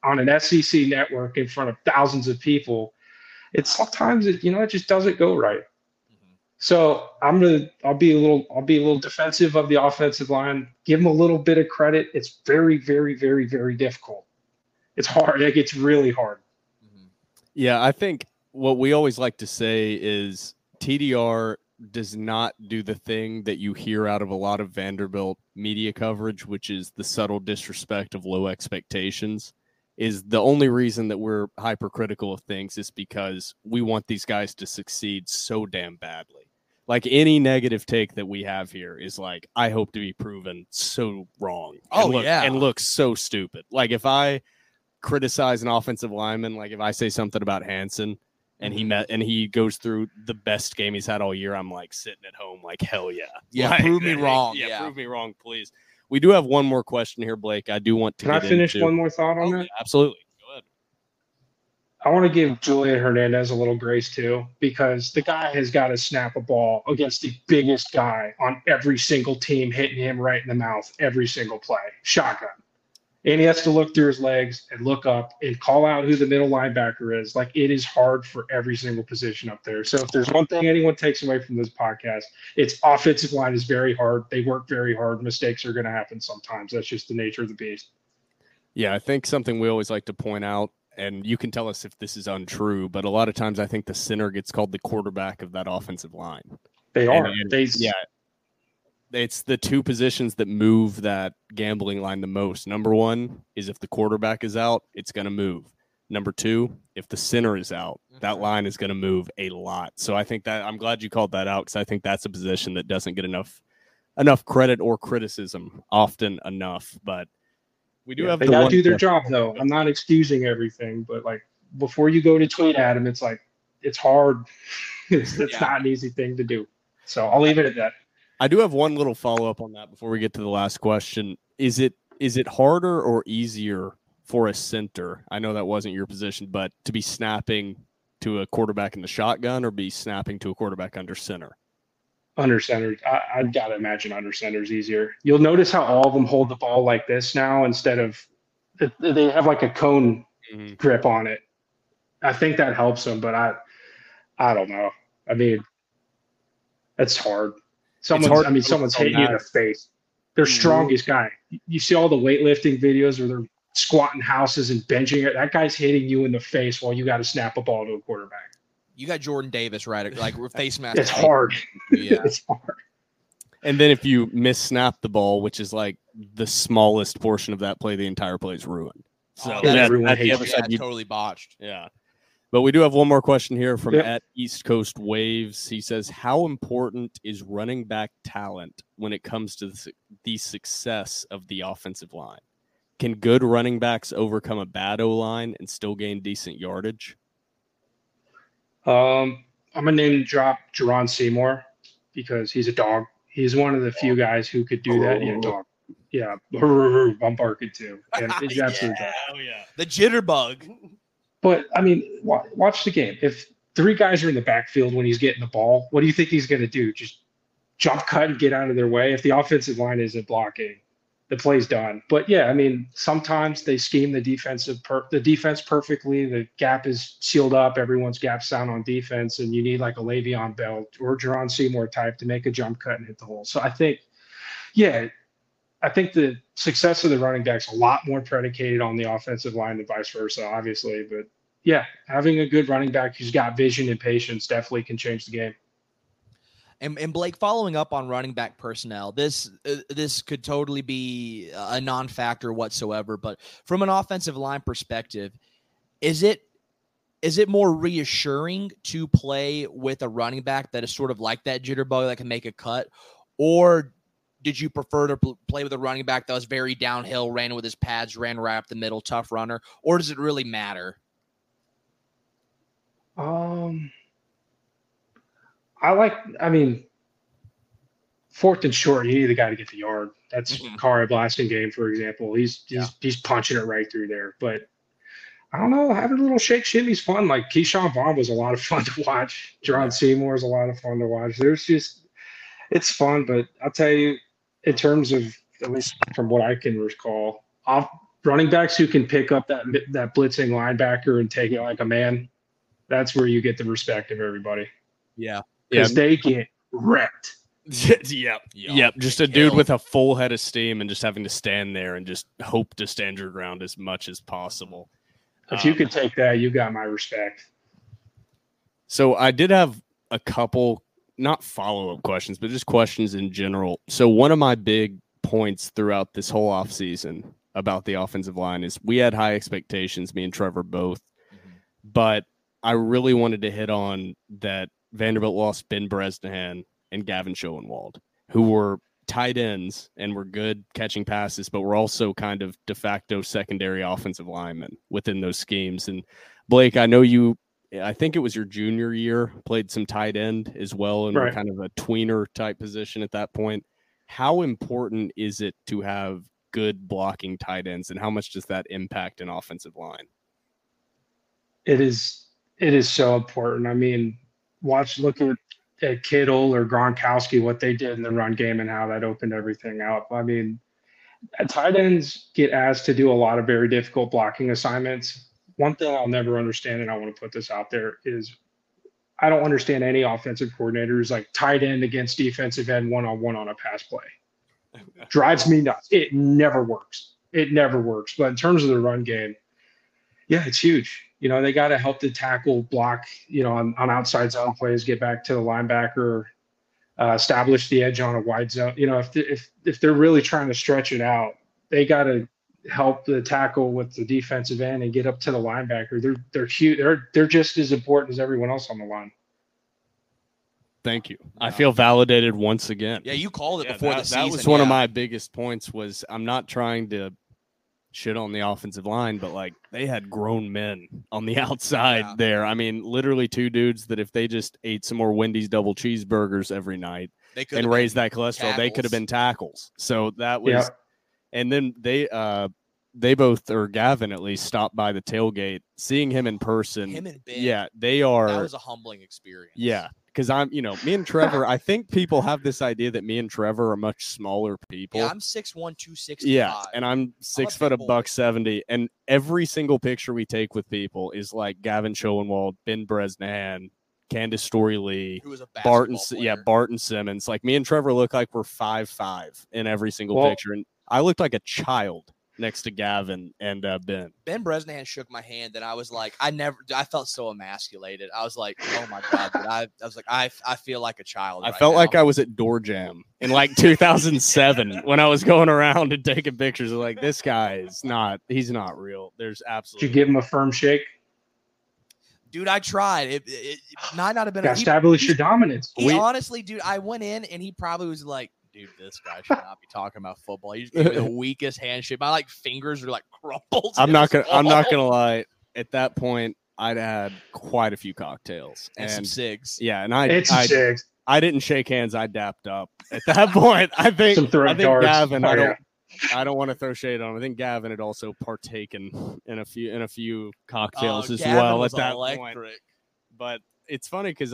on an SEC network in front of thousands of people, it just doesn't go right. So I'll be a little defensive of the offensive line. Give them a little bit of credit. It's very, very, very, very difficult. It's hard. Like, it's really hard. Yeah, I think what we always like to say is TDR does not do the thing that you hear out of a lot of Vanderbilt media coverage, which is the subtle disrespect of low expectations. Is the only reason that we're hypercritical of things is because we want these guys to succeed so damn badly. Like, any negative take that we have here is like, I hope to be proven so wrong. And look so stupid. Like, if I criticize an offensive lineman, like if I say something about Hansen and he goes through the best game he's had all year, I'm like sitting at home like, hell yeah. Yeah, like, prove me wrong. Yeah, prove me wrong, please. We do have one more question here, Blake. I do want to Can I finish one more thought on that? Absolutely. Go ahead. I want to give Julian Hernandez a little grace too, because the guy has got to snap a ball against the biggest guy on every single team, hitting him right in the mouth every single play. Shotgun. And he has to look through his legs and look up and call out who the middle linebacker is. Like, it is hard for every single position up there. So if there's one thing anyone takes away from this podcast, it's offensive line is very hard. They work very hard. Mistakes are going to happen sometimes. That's just the nature of the beast. Yeah, I think something we always like to point out, and you can tell us if this is untrue, but a lot of times I think the center gets called the quarterback of that offensive line. They are. It's the two positions that move that gambling line the most. Number one is if the quarterback is out, it's going to move. Number two, if the center is out, that line is going to move a lot. So I think that I'm glad you called that out, because I think that's a position that doesn't get enough credit or criticism often enough. But we do have they got to do their job, though. I'm not excusing everything, but like, before you go to tweet at him, it's like, it's hard. It's not an easy thing to do. So I'll leave it at that. I do have one little follow-up on that before we get to the last question. Is it harder or easier for a center? I know that wasn't your position, but to be snapping to a quarterback in the shotgun or be snapping to a quarterback under center? Under center. I've got to imagine under center is easier. You'll notice how all of them hold the ball like this now instead of they have like a cone grip on it. I think that helps them, but I don't know. I mean, it's hard. Someone's hitting you in the face. Their strongest guy. You see all the weightlifting videos where they're squatting houses and benching it. That guy's hitting you in the face while you got to snap a ball to a quarterback. You got Jordan Davis, right? Like, face mask. It's hard. Yeah. It's hard. And then if you miss-snap the ball, which is like the smallest portion of that play, the entire play is ruined. So everyone hates the other side, totally botched. Yeah. But we do have one more question here from at East Coast Waves. He says, how important is running back talent when it comes to the success of the offensive line? Can good running backs overcome a bad O-line and still gain decent yardage? I'm going to name drop Jerron Seymour because he's a dog. He's one of the few guys who could do that. Yeah, dog. Yeah, I'm barking too. Yeah, he's absolutely dog. The jitterbug. But, I mean, watch the game. If three guys are in the backfield when he's getting the ball, what do you think he's going to do? Just jump cut and get out of their way? If the offensive line isn't blocking, the play's done. But, yeah, I mean, sometimes they scheme the defense perfectly. The gap is sealed up. Everyone's gap's down on defense, and you need like a Le'Veon Bell or Jerron Seymour type to make a jump cut and hit the hole. So I think the success of the running back's a lot more predicated on the offensive line than vice versa, obviously. But, yeah, having a good running back who's got vision and patience definitely can change the game. And Blake, following up on running back personnel, this could totally be a non-factor whatsoever. But from an offensive line perspective, is it more reassuring to play with a running back that is sort of like that jitterbug that can make a cut, or did you prefer to play with a running back that was very downhill, ran with his pads, ran right up the middle, tough runner, or does it really matter? Fourth and short, you need the guy to get the yard. That's Kari Blasingame, for example. He's punching it right through there. But I don't know, having a little shake shimmy's fun. Like Keyshawn Vaughn was a lot of fun to watch. Jerron Seymour is a lot of fun to watch. It's fun, but I'll tell you, in terms of, at least from what I can recall, running backs who can pick up that blitzing linebacker and take it like a man, that's where you get the respect of everybody. Yeah. Because they get wrecked. Yep. Just a dude with a full head of steam and just having to stand there and just hope to stand your ground as much as possible. If you can take that, you got my respect. So I did have a couple, not follow-up questions, but just questions in general. So one of my big points throughout this whole offseason about the offensive line is we had high expectations, me and Trevor both. But I really wanted to hit on that Vanderbilt lost Ben Bresnahan and Gavin Schoenwald, who were tight ends and were good catching passes, but were also kind of de facto secondary offensive linemen within those schemes. And Blake, I know I think it was your junior year, played some tight end as well, and were kind of a tweener type position at that point. How important is it to have good blocking tight ends, and how much does that impact an offensive line? It is so important. I mean, look at Kittle or Gronkowski, what they did in the run game and how that opened everything up. I mean, tight ends get asked to do a lot of very difficult blocking assignments. One thing I'll never understand, and I want to put this out there, is I don't understand any offensive coordinator who's like tight end against defensive end one-on-one on a pass play. Drives me nuts. It never works. But in terms of the run game, yeah, it's huge. They got to help the tackle block, on outside zone plays, get back to the linebacker, establish the edge on a wide zone. If they're really trying to stretch it out, they got to help the tackle with the defensive end and get up to the linebacker. They're huge. They're just as important as everyone else on the line. Thank you. I feel validated once again. Yeah, you called it before the season. That was one of my biggest points. Was I'm not trying to shit on the offensive line, but like they had grown men on the outside there. I mean, literally two dudes that if they just ate some more Wendy's double cheeseburgers every night and raised that cholesterol, they could have been tackles. So that was, and then they both, or Gavin at least, stopped by the tailgate, seeing him in person. Him and Ben. Yeah, they are. That was a humbling experience. Yeah. Because me and Trevor, I think people have this idea that me and Trevor are much smaller people. Yeah, I'm 6'1", 265. Yeah, and I'm 6 foot, $170. And every single picture we take with people is like Gavin Schoenwald, Ben Bresnahan, Candace Story-Lee, who was a basketball player. Barton Simmons. Like me and Trevor look like we're 5'5" in every single picture. And I looked like a child next to Gavin and Ben. Ben Bresnahan shook my hand, and I was like, I felt so emasculated. I was like, oh my God. I was like, I feel like a child. I felt like I was at Door Jam in like 2007 when I was going around and taking pictures of like, this guy he's not real. There's absolutely. Did you give him a firm shake? Dude, I tried. It might not have been. Establish your dominance. Honestly, dude, I went in and he probably was like, dude, this guy should not be talking about football. He just gave me the weakest handshake. My fingers are crumpled. I'm not gonna lie. At that point, I'd had quite a few cocktails and some cigs. Yeah, and I didn't shake hands. I dapped up at that point. I think Gavin. I don't want to throw shade on him. I think Gavin had also partaken in a few cocktails as well at that point. But it's funny because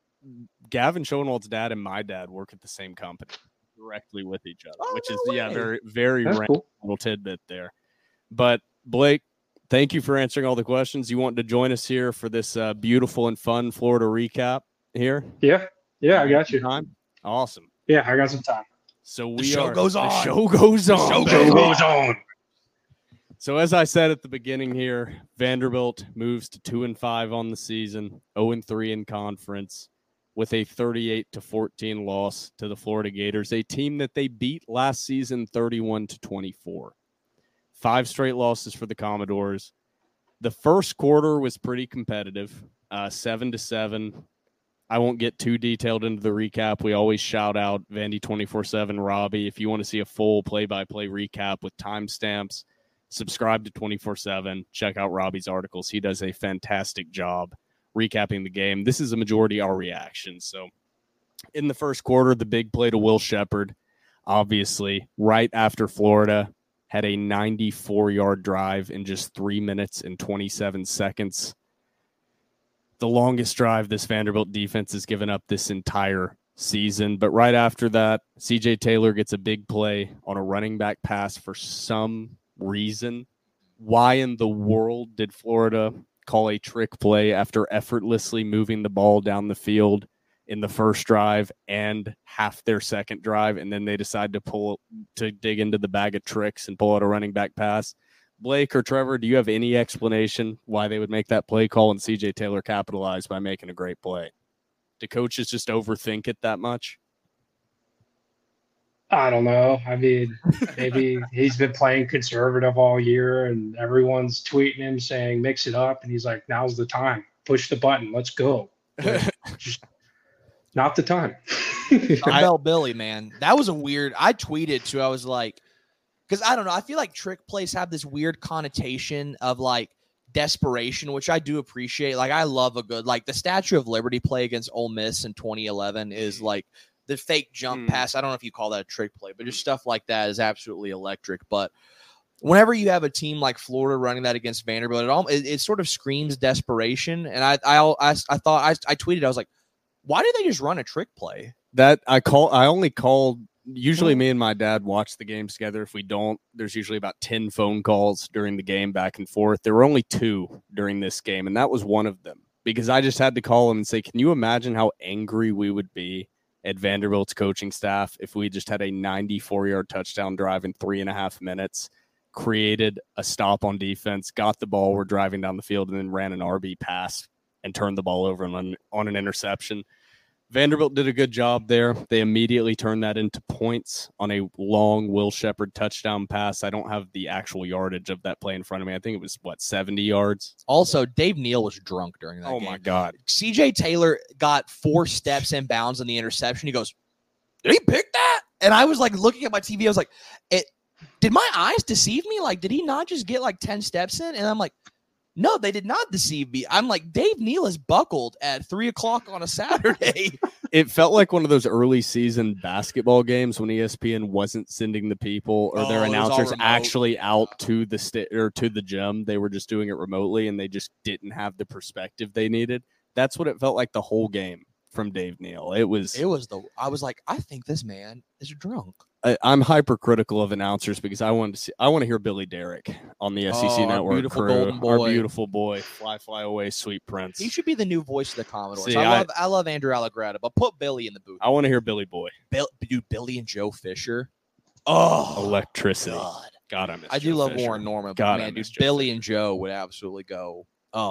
Gavin Schoenwald's dad and my dad work at the same company directly with each other, which is very, very random little tidbit there. But Blake, thank you for answering all the questions. You want to join us here for this beautiful and fun Florida recap here? Yeah, I got you. Time? Awesome. Yeah, I got some time. So the show goes on. The show goes on. So as I said at the beginning here, Vanderbilt moves to 2-5 on the season, 0-3 in conference, with a 38-14 loss to the Florida Gators, a team that they beat last season 31-24. 5 straight losses for the Commodores. The first quarter was pretty competitive, 7-7. I won't get too detailed into the recap. We always shout out Vandy 24/7 Robbie. If you want to see a full play-by-play recap with timestamps, subscribe to 24/7. Check out Robbie's articles. He does a fantastic job recapping the game. This is a majority our reaction. So in the first quarter, the big play to Will Shepherd, obviously, right after Florida had a 94-yard drive in just 3 minutes and 27 seconds. The longest drive this Vanderbilt defense has given up this entire season. But right after that, CJ Taylor gets a big play on a running back pass for some reason. why in the world did Florida call a trick play after effortlessly moving the ball down the field in the first drive and half their second drive, and then they decide to dig into the bag of tricks and pull out a running back pass? Blake or Trevor, do you have any explanation why they would make that play call and CJ Taylor capitalized by making a great play? Do coaches just overthink it that much? I don't know. I mean, maybe he's been playing conservative all year and everyone's tweeting him saying, mix it up. And he's like, now's the time. Push the button. Let's go. Just not the time. Bell Billy, man. That was a weird. I tweeted too. I was like, because I don't know. I feel like trick plays have this weird connotation of like desperation, which I do appreciate. Like, I love a good, like the Statue of Liberty play against Ole Miss in 2011 is like the fake jump pass. I don't know if you call that a trick play, but just stuff like that is absolutely electric. But whenever you have a team like Florida running that against Vanderbilt, it sort of screams desperation. And I tweeted, I was like, why did they just run a trick play? That I only called. Usually me and my dad watch the games together. If we don't, there's usually about 10 phone calls during the game back and forth. There were only 2 during this game, and that was one of them because I just had to call him and say, can you imagine how angry we would be at Vanderbilt's coaching staff if we just had a 94-yard touchdown drive in 3.5 minutes, created a stop on defense, got the ball, we're driving down the field, and then ran an RB pass and turned the ball over on an interception. Vanderbilt did a good job there. They immediately turned that into points on a long Will Shepherd touchdown pass. I don't have the actual yardage of that play in front of me. I think it was, 70 yards? Also, Dave Neal was drunk during that game. Oh, my God. CJ Taylor got 4 steps in bounds on the interception. He goes, did he pick that? And I was like looking at my TV. I was like, did my eyes deceive me? Like, did he not just get like 10 steps in? And I'm like, no, they did not deceive me. I'm like, Dave Neal is buckled at 3:00 on a Saturday. It felt like one of those early season basketball games when ESPN wasn't sending the people or their announcers actually out to the to the gym. They were just doing it remotely, and they just didn't have the perspective they needed. That's what it felt like the whole game from Dave Neal. I was like, I think this man is drunk. I'm hypercritical of announcers because I want to hear Billy Derrick on the SEC Network. Beautiful crew. golden boy. Our beautiful boy, fly away, sweet prince. He should be the new voice of the Commodores. See, I love Andrew Allegretta, but put Billy in the booth. I want to hear Billy Boy. Dude, Billy and Joe Fisher. Oh, electricity. God, I miss. I do love Warren Norman, but man, dude, Billy and Joe would absolutely go.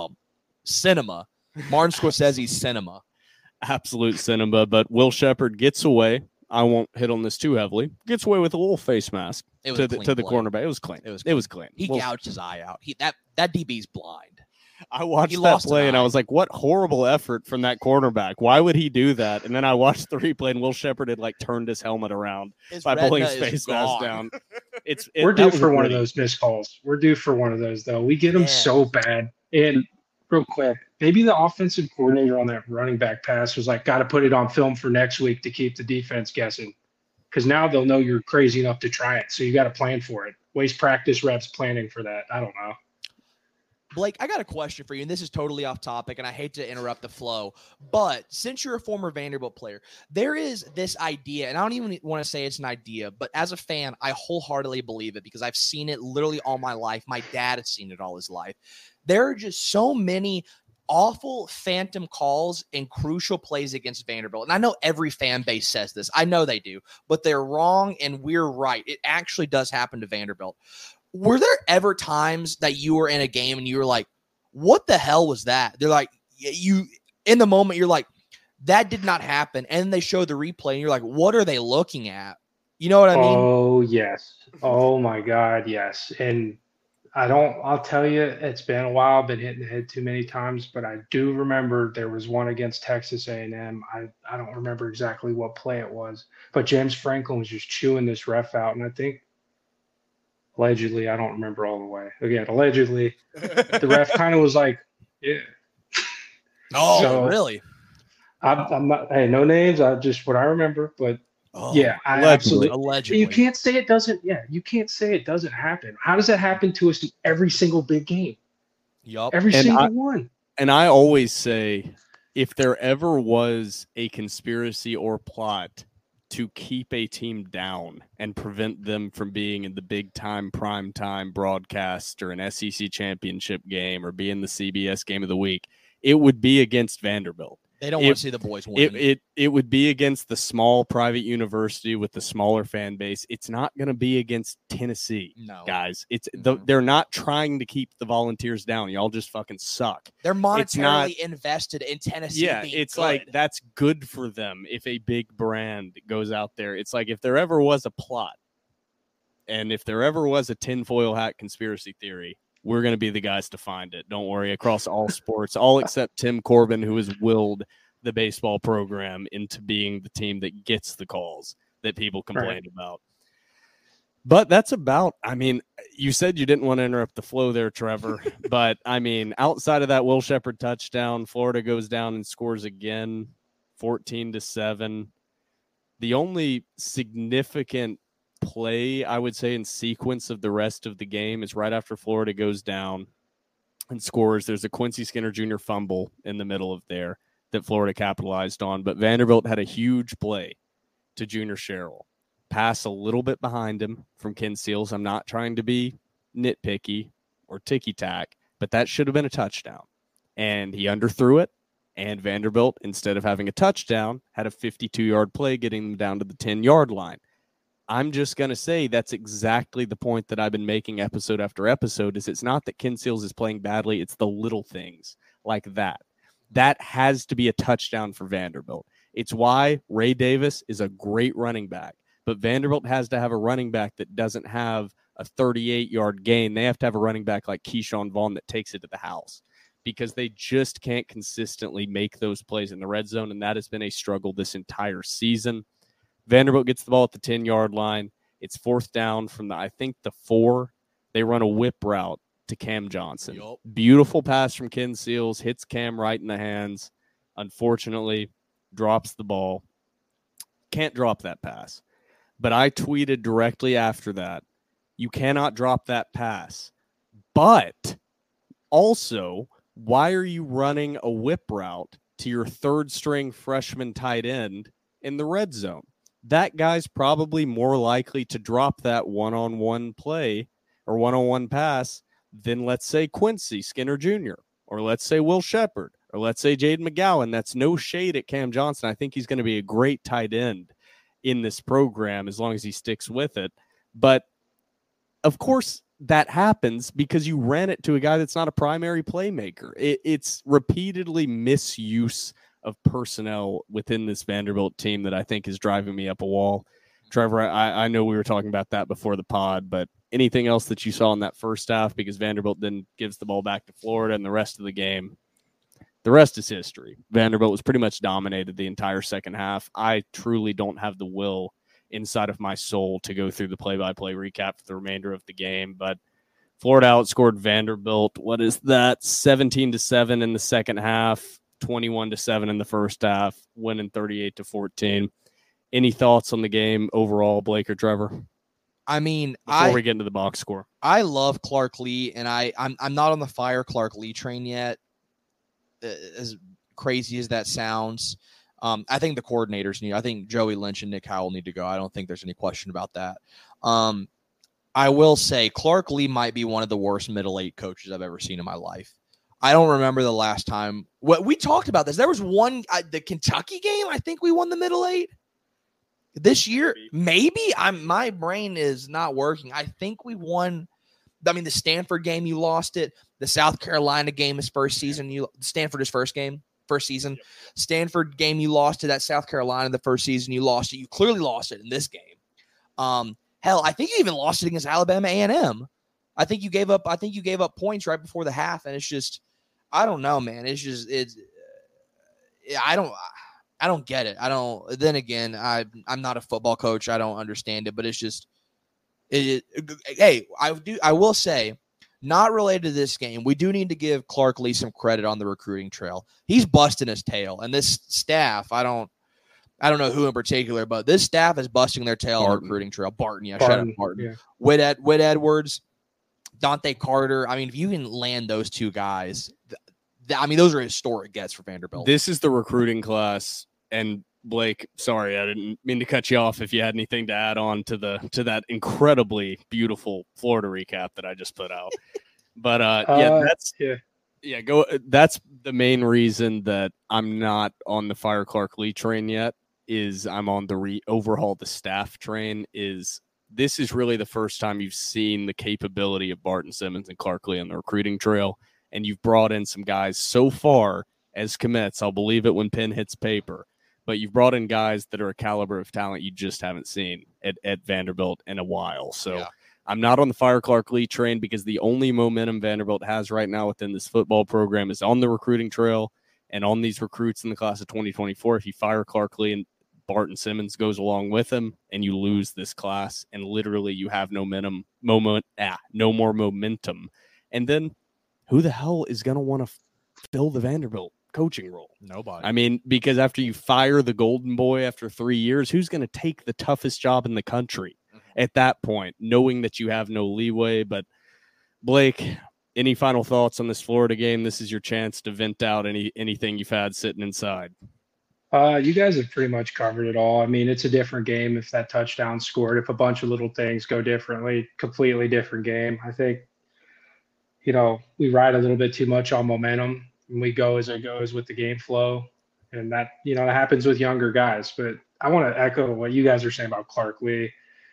Cinema. Martin Scorsese's cinema. Absolute cinema. But Will Shepherd gets away. I won't hit on this too heavily. Gets away with a little face mask to the cornerback. It was clean. It was clean. He gouged his eye out. That DB's blind. I watched that play and I was like, what horrible effort from that cornerback. Why would he do that? And then I watched the replay and Will Shepherd had like turned his helmet around by pulling his face mask down. We're due for one of those missed calls. We're due for one of those though. We get them so bad. And real quick, maybe the offensive coordinator on that running back pass was like, got to put it on film for next week to keep the defense guessing. Because now they'll know you're crazy enough to try it. So you got to plan for it. Waste practice reps planning for that. I don't know. Blake, I got a question for you, and this is totally off topic, and I hate to interrupt the flow, but since you're a former Vanderbilt player, there is this idea, and I don't even want to say it's an idea, but as a fan, I wholeheartedly believe it because I've seen it literally all my life. My dad has seen it all his life. There are just so many awful phantom calls in crucial plays against Vanderbilt. And I know every fan base says this. I know they do, but they're wrong and we're right. It actually does happen to Vanderbilt. Were there ever times that you were in a game and you were like, what the hell was that? They're like, you in the moment, you're like, that did not happen. And then they show the replay and you're like, what are they looking at? You know what I mean? Oh, yes. Oh, my God, yes. And I'll tell you, it's been a while, been hit in the head too many times, but I do remember there was one against Texas A&M. I don't remember exactly what play it was, but James Franklin was just chewing this ref out. And I think allegedly, I don't remember all the way. Again, allegedly, the ref kind of was like, yeah. Oh, so, really? I'm not, hey, no names. Just what I remember, but yeah, I absolutely. Allegedly. You can't say it doesn't. Yeah, you can't say it doesn't happen. How does that happen to us in every single big game? Yup. Every single one. And I always say, if there ever was a conspiracy or plot to keep a team down and prevent them from being in the big time, prime time broadcast or an SEC championship game or be in the CBS game of the week, it would be against Vanderbilt. They don't want to see the boys win. It would be against the small private university with the smaller fan base. It's not going to be against Tennessee, guys. They're not trying to keep the Volunteers down. Y'all just fucking suck. They're monetarily invested in Tennessee. Yeah, it's good. Like that's good for them if a big brand goes out there. It's like if there ever was a plot and if there ever was a tinfoil hat conspiracy theory, we're going to be the guys to find it. Don't worry. Across all sports, all except Tim Corbin, who has willed the baseball program into being the team that gets the calls that people complain about. But that's about, I mean, you said you didn't want to interrupt the flow there, Trevor. But, I mean, outside of that Will Shepherd touchdown, Florida goes down and scores again, 14-7. The only significant play, I would say, in sequence of the rest of the game is right after Florida goes down and scores. There's a Quincy Skinner Jr. fumble in the middle of there that Florida capitalized on, but Vanderbilt had a huge play to Junior Sherrill. Pass a little bit behind him from Ken Seals. I'm not trying to be nitpicky or ticky-tack, but that should have been a touchdown. And he underthrew it, and Vanderbilt, instead of having a touchdown, had a 52-yard play getting them down to the 10-yard line. I'm just going to say that's exactly the point that I've been making episode after episode is it's not that Ken Seals is playing badly. It's the little things like that. That has to be a touchdown for Vanderbilt. It's why Ray Davis is a great running back, but Vanderbilt has to have a running back that doesn't have a 38-yard gain. They have to have a running back like Keyshawn Vaughn that takes it to the house because they just can't consistently make those plays in the red zone, and that has been a struggle this entire season. Vanderbilt gets the ball at the 10-yard line. It's fourth down from I think the 4. They run a whip route to Cam Johnson. Yep. Beautiful pass from Ken Seals, hits Cam right in the hands. Unfortunately, drops the ball. Can't drop that pass. But I tweeted directly after that, you cannot drop that pass. But also, why are you running a whip route to your third-string freshman tight end in the red zone? That guy's probably more likely to drop that one-on-one play or one-on-one pass than, let's say, Quincy Skinner Jr., or let's say Will Shepherd, or let's say Jaden McGowan. That's no shade at Cam Johnson. I think he's going to be a great tight end in this program as long as he sticks with it. But, of course, that happens because you ran it to a guy that's not a primary playmaker. It's repeatedly misuse of personnel within this Vanderbilt team that I think is driving me up a wall. Trevor, I know we were talking about that before the pod, but anything else that you saw in that first half, because Vanderbilt then gives the ball back to Florida and the rest of the game, the rest is history. Vanderbilt was pretty much dominated the entire second half. I truly don't have the will inside of my soul to go through the play-by-play recap for the remainder of the game, but Florida outscored Vanderbilt. What is that? 17-7 in the second half. 21-7 in the first half, winning 38-14. Any thoughts on the game overall, Blake or Trevor? I mean, before we get into the box score, I love Clark Lee, and I'm not on the fire Clark Lee train yet. As crazy as that sounds, I think the coordinators need. I think Joey Lynch and Nick Howell need to go. I don't think there's any question about that. I will say Clark Lee might be one of the worst middle eight coaches I've ever seen in my life. I don't remember the last time. We talked about this. There was one, the Kentucky game. I think we won the middle eight this year. Maybe my brain is not working. I think we won. I mean, the Stanford game, you lost it. The South Carolina game is first season. Stanford is first season. Yep. Stanford game, you lost to that South Carolina the first season. You lost it. You clearly lost it in this game. Hell, I think you even lost it against Alabama A&M. I think you gave up points right before the half, and it's just. I don't know, man. I don't get it. Then again, I'm not a football coach. I don't understand it, but it's just, hey, I will say, not related to this game, we do need to give Clark Lee some credit on the recruiting trail. He's busting his tail, and this staff, I don't know who in particular, but this staff is busting their tail on the recruiting trail. Barton. Shut up, Barton. Yeah. Whit Edwards, Dante Carter. I mean, if you can land those two guys, those are historic gets for Vanderbilt. This is the recruiting class, and Blake, sorry, I didn't mean to cut you off if you had anything to add on to that incredibly beautiful Florida recap that I just put out. But that's the main reason that I'm not on the Fire Clark Lee train yet. Is I'm on the overhaul the staff train. This is really the first time you've seen the capability of Barton Simmons and Clark Lee on the recruiting trail, and you've brought in some guys so far as commits. I'll believe it when pen hits paper, but you've brought in guys that are a caliber of talent you just haven't seen at Vanderbilt in a while. So I'm not on the Fire Clark Lee train because the only momentum Vanderbilt has right now within this football program is on the recruiting trail and on these recruits in the class of 2024. If you fire Clark Lee and Barton Simmons goes along with him and you lose this class and literally you have no more momentum. And then who the hell is going to want to fill the Vanderbilt coaching role? Nobody. I mean, because after you fire the golden boy after 3 years, who's going to take the toughest job in the country at that point, knowing that you have no leeway? But Blake, any final thoughts on this Florida game? This is your chance to vent out anything you've had sitting inside. You guys have pretty much covered it all. I mean, it's a different game if that touchdown scored, if a bunch of little things go differently, completely different game. I think, we ride a little bit too much on momentum and we go as it goes with the game flow. And that, it happens with younger guys. But I want to echo what you guys are saying about Clark Lee.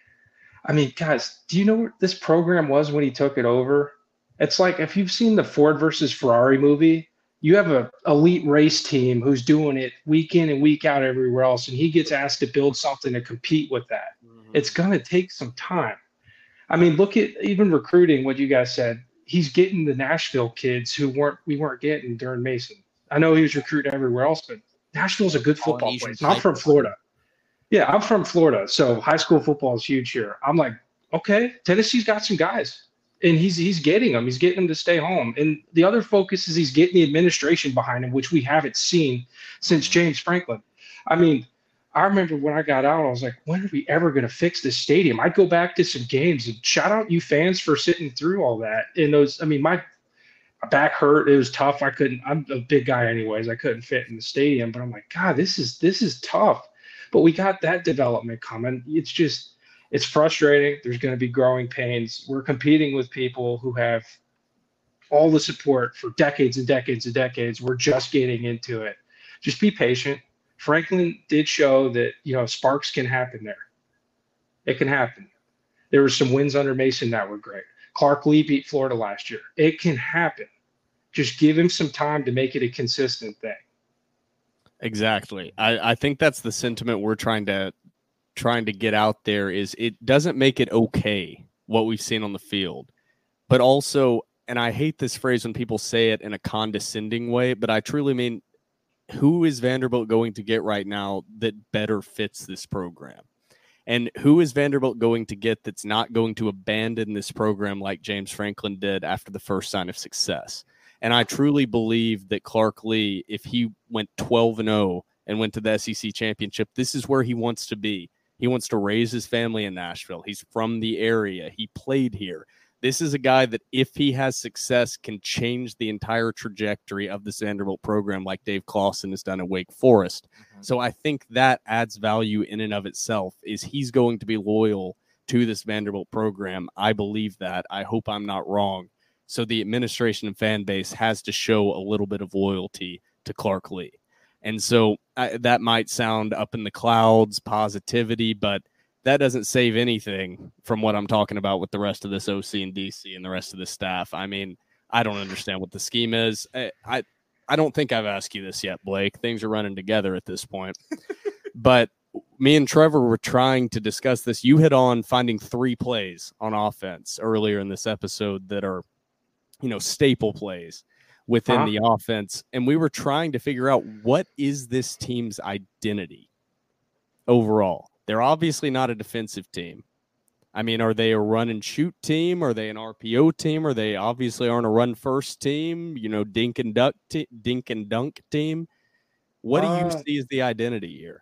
I mean, guys, do you know what this program was when he took it over? It's like if you've seen the Ford versus Ferrari movie, you have an elite race team who's doing it week in and week out everywhere else, and he gets asked to build something to compete with that. Mm-hmm. It's going to take some time. I mean, look at even recruiting, what you guys said. He's getting the Nashville kids who we weren't getting during Mason. I know he was recruiting everywhere else, but Nashville's a good football place. And I'm from Florida. Yeah, I'm from Florida, so high school football is huge here. I'm like, okay, Tennessee's got some guys. And he's getting them. He's getting them to stay home. And the other focus is he's getting the administration behind him, which we haven't seen since James Franklin. I mean, I remember when I got out, I was like, when are we ever going to fix this stadium? I'd go back to some games and shout out you fans for sitting through all that. And my back hurt. It was tough. I'm a big guy anyways. I couldn't fit in the stadium, but I'm like, God, this is tough. But we got that development coming. It's frustrating. There's going to be growing pains. We're competing with people who have all the support for decades and decades and decades. We're just getting into it. Just be patient. Franklin did show that, sparks can happen there. It can happen. There were some wins under Mason that were great. Clark Lee beat Florida last year. It can happen. Just give him some time to make it a consistent thing. Exactly. I think that's the sentiment we're trying to get out there. Is it doesn't make it okay what we've seen on the field, but also, and I hate this phrase when people say it in a condescending way, but I truly mean, who is Vanderbilt going to get right now that better fits this program? And who is Vanderbilt going to get that's not going to abandon this program like James Franklin did after the first sign of success? And I truly believe that Clark Lee, if he went 12-0 and went to the SEC championship, this is where he wants to be. He wants to raise his family in Nashville. He's from the area. He played here. This is a guy that, if he has success, can change the entire trajectory of this Vanderbilt program like Dave Clawson has done at Wake Forest. Mm-hmm. So I think that adds value in and of itself, is he's going to be loyal to this Vanderbilt program. I believe that. I hope I'm not wrong. So the administration and fan base has to show a little bit of loyalty to Clark Lee. And so that might sound up in the clouds, positivity, but that doesn't save anything from what I'm talking about with the rest of this OC and DC and the rest of the staff. I mean, I don't understand what the scheme is. I don't think I've asked you this yet, Blake. Things are running together at this point. But me and Trevor were trying to discuss this. You hit on finding 3 plays on offense earlier in this episode that are, staple plays within the offense. And we were trying to figure out, what is this team's identity overall? They're obviously not a defensive team. I mean, are they a run and shoot team? Are they an RPO team? Or they obviously aren't a run first team, dink and dunk team? What do you see as the identity here?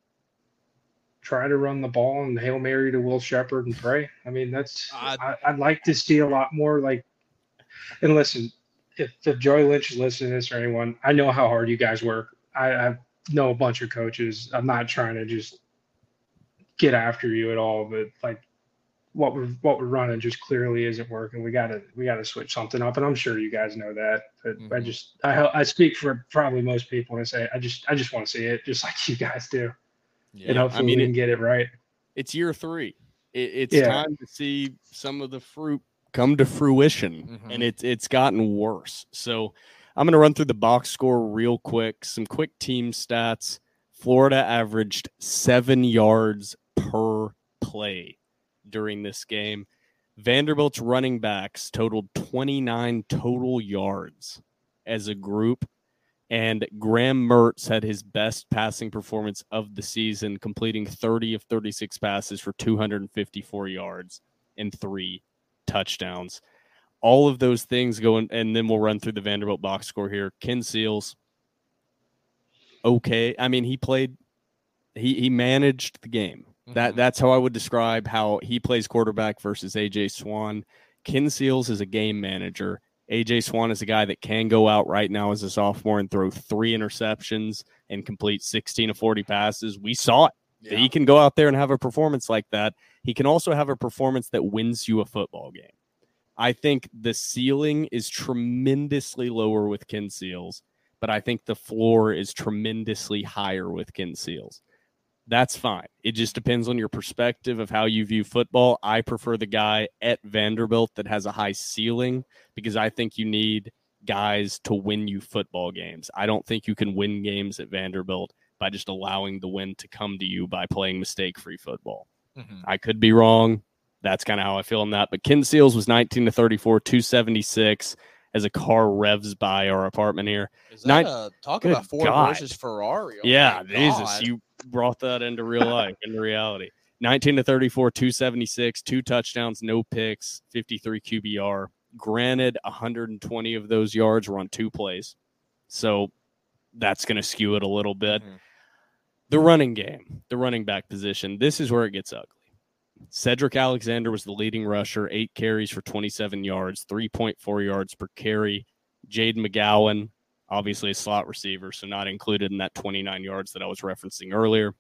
Try to run the ball and Hail Mary to Will Shepherd and pray. I mean, I'd like to see a lot more like, and listen, if Joey Lynch is listening to this or anyone, I know how hard you guys work. I know a bunch of coaches. I'm not trying to just get after you at all, but like what we're running just clearly isn't working. We gotta switch something up, and I'm sure you guys know that. But I speak for probably most people when I say I just want to see it, just like you guys do, and hopefully we can get it right. It's year 3. It's time to see some of the fruit come to fruition, and it's gotten worse. So I'm going to run through the box score real quick. Some quick team stats. Florida averaged 7 yards per play during this game. Vanderbilt's running backs totaled 29 total yards as a group. And Graham Mertz had his best passing performance of the season, completing 30 of 36 passes for 254 yards and 3 touchdowns. All of those things going, and then we'll run through the Vanderbilt box score here. Ken Seals, okay. I mean, he managed the game. That's how I would describe how he plays quarterback versus AJ Swan. Ken Seals is a game manager. AJ Swan is a guy that can go out right now as a sophomore and throw 3 interceptions and complete 16 of 40 passes. We saw it. Yeah. He can go out there and have a performance like that. He can also have a performance that wins you a football game. I think the ceiling is tremendously lower with Ken Seals, but I think the floor is tremendously higher with Ken Seals. That's fine. It just depends on your perspective of how you view football. I prefer the guy at Vanderbilt that has a high ceiling because I think you need guys to win you football games. I don't think you can win games at Vanderbilt by just allowing the win to come to you by playing mistake-free football. I could be wrong. That's kind of how I feel on that. But Ken Seals was 19 to 34, 276 as a car revs by our apartment here. Is that talk about Ford versus Ferrari? Oh yeah, Jesus, you brought that into real life, into reality. 19 to 34, 276, 2 touchdowns, no picks, 53 QBR. Granted, 120 of those yards were on 2 plays. So that's going to skew it a little bit. The running game, the running back position, this is where it gets ugly. Cedric Alexander was the leading rusher, 8 carries for 27 yards, 3.4 yards per carry. Jaden McGowan, obviously a slot receiver, so not included in that 29 yards that I was referencing earlier.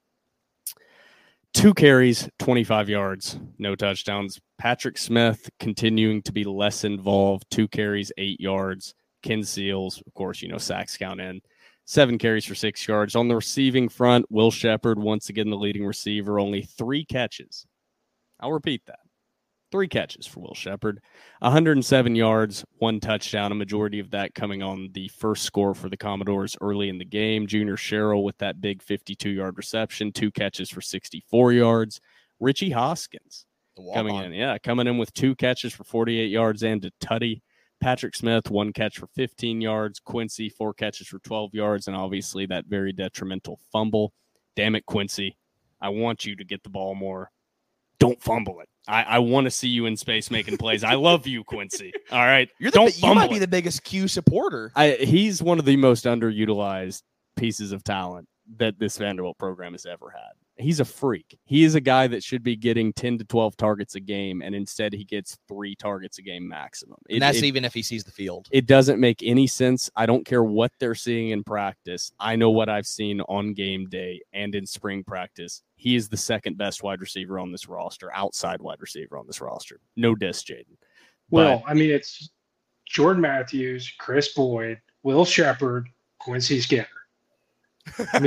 2 carries, 25 yards, no touchdowns. Patrick Smith continuing to be less involved, 2 carries, 8 yards. Ken Seals, of course, sacks count in. 7 carries for 6 yards. On the receiving front, Will Shepherd, once again the leading receiver, only 3 catches. I'll repeat that. 3 catches for Will Shepherd, 107 yards, 1 touchdown, a majority of that coming on the first score for the Commodores early in the game. Junior Sherrill with that big 52-yard reception, 2 catches for 64 yards. Richie Hoskins coming in with 2 catches for 48 yards and a tutty. Patrick Smith, 1 catch for 15 yards. Quincy, 4 catches for 12 yards, and obviously that very detrimental fumble. Damn it, Quincy. I want you to get the ball more. Don't fumble it. I want to see you in space making plays. I love you, Quincy. All right. You might be the biggest Q supporter. He's one of the most underutilized pieces of talent that this Vanderbilt program has ever had. He's a freak. He is a guy that should be getting 10 to 12 targets a game, and instead he gets 3 targets a game maximum. And that's even if he sees the field. It doesn't make any sense. I don't care what they're seeing in practice. I know what I've seen on game day and in spring practice. He is the second best wide receiver on this roster, outside wide receiver on this roster. No diss, Jaden. Well, it's Jordan Matthews, Chris Boyd, Will Shepherd, Quincy Skinner. I'm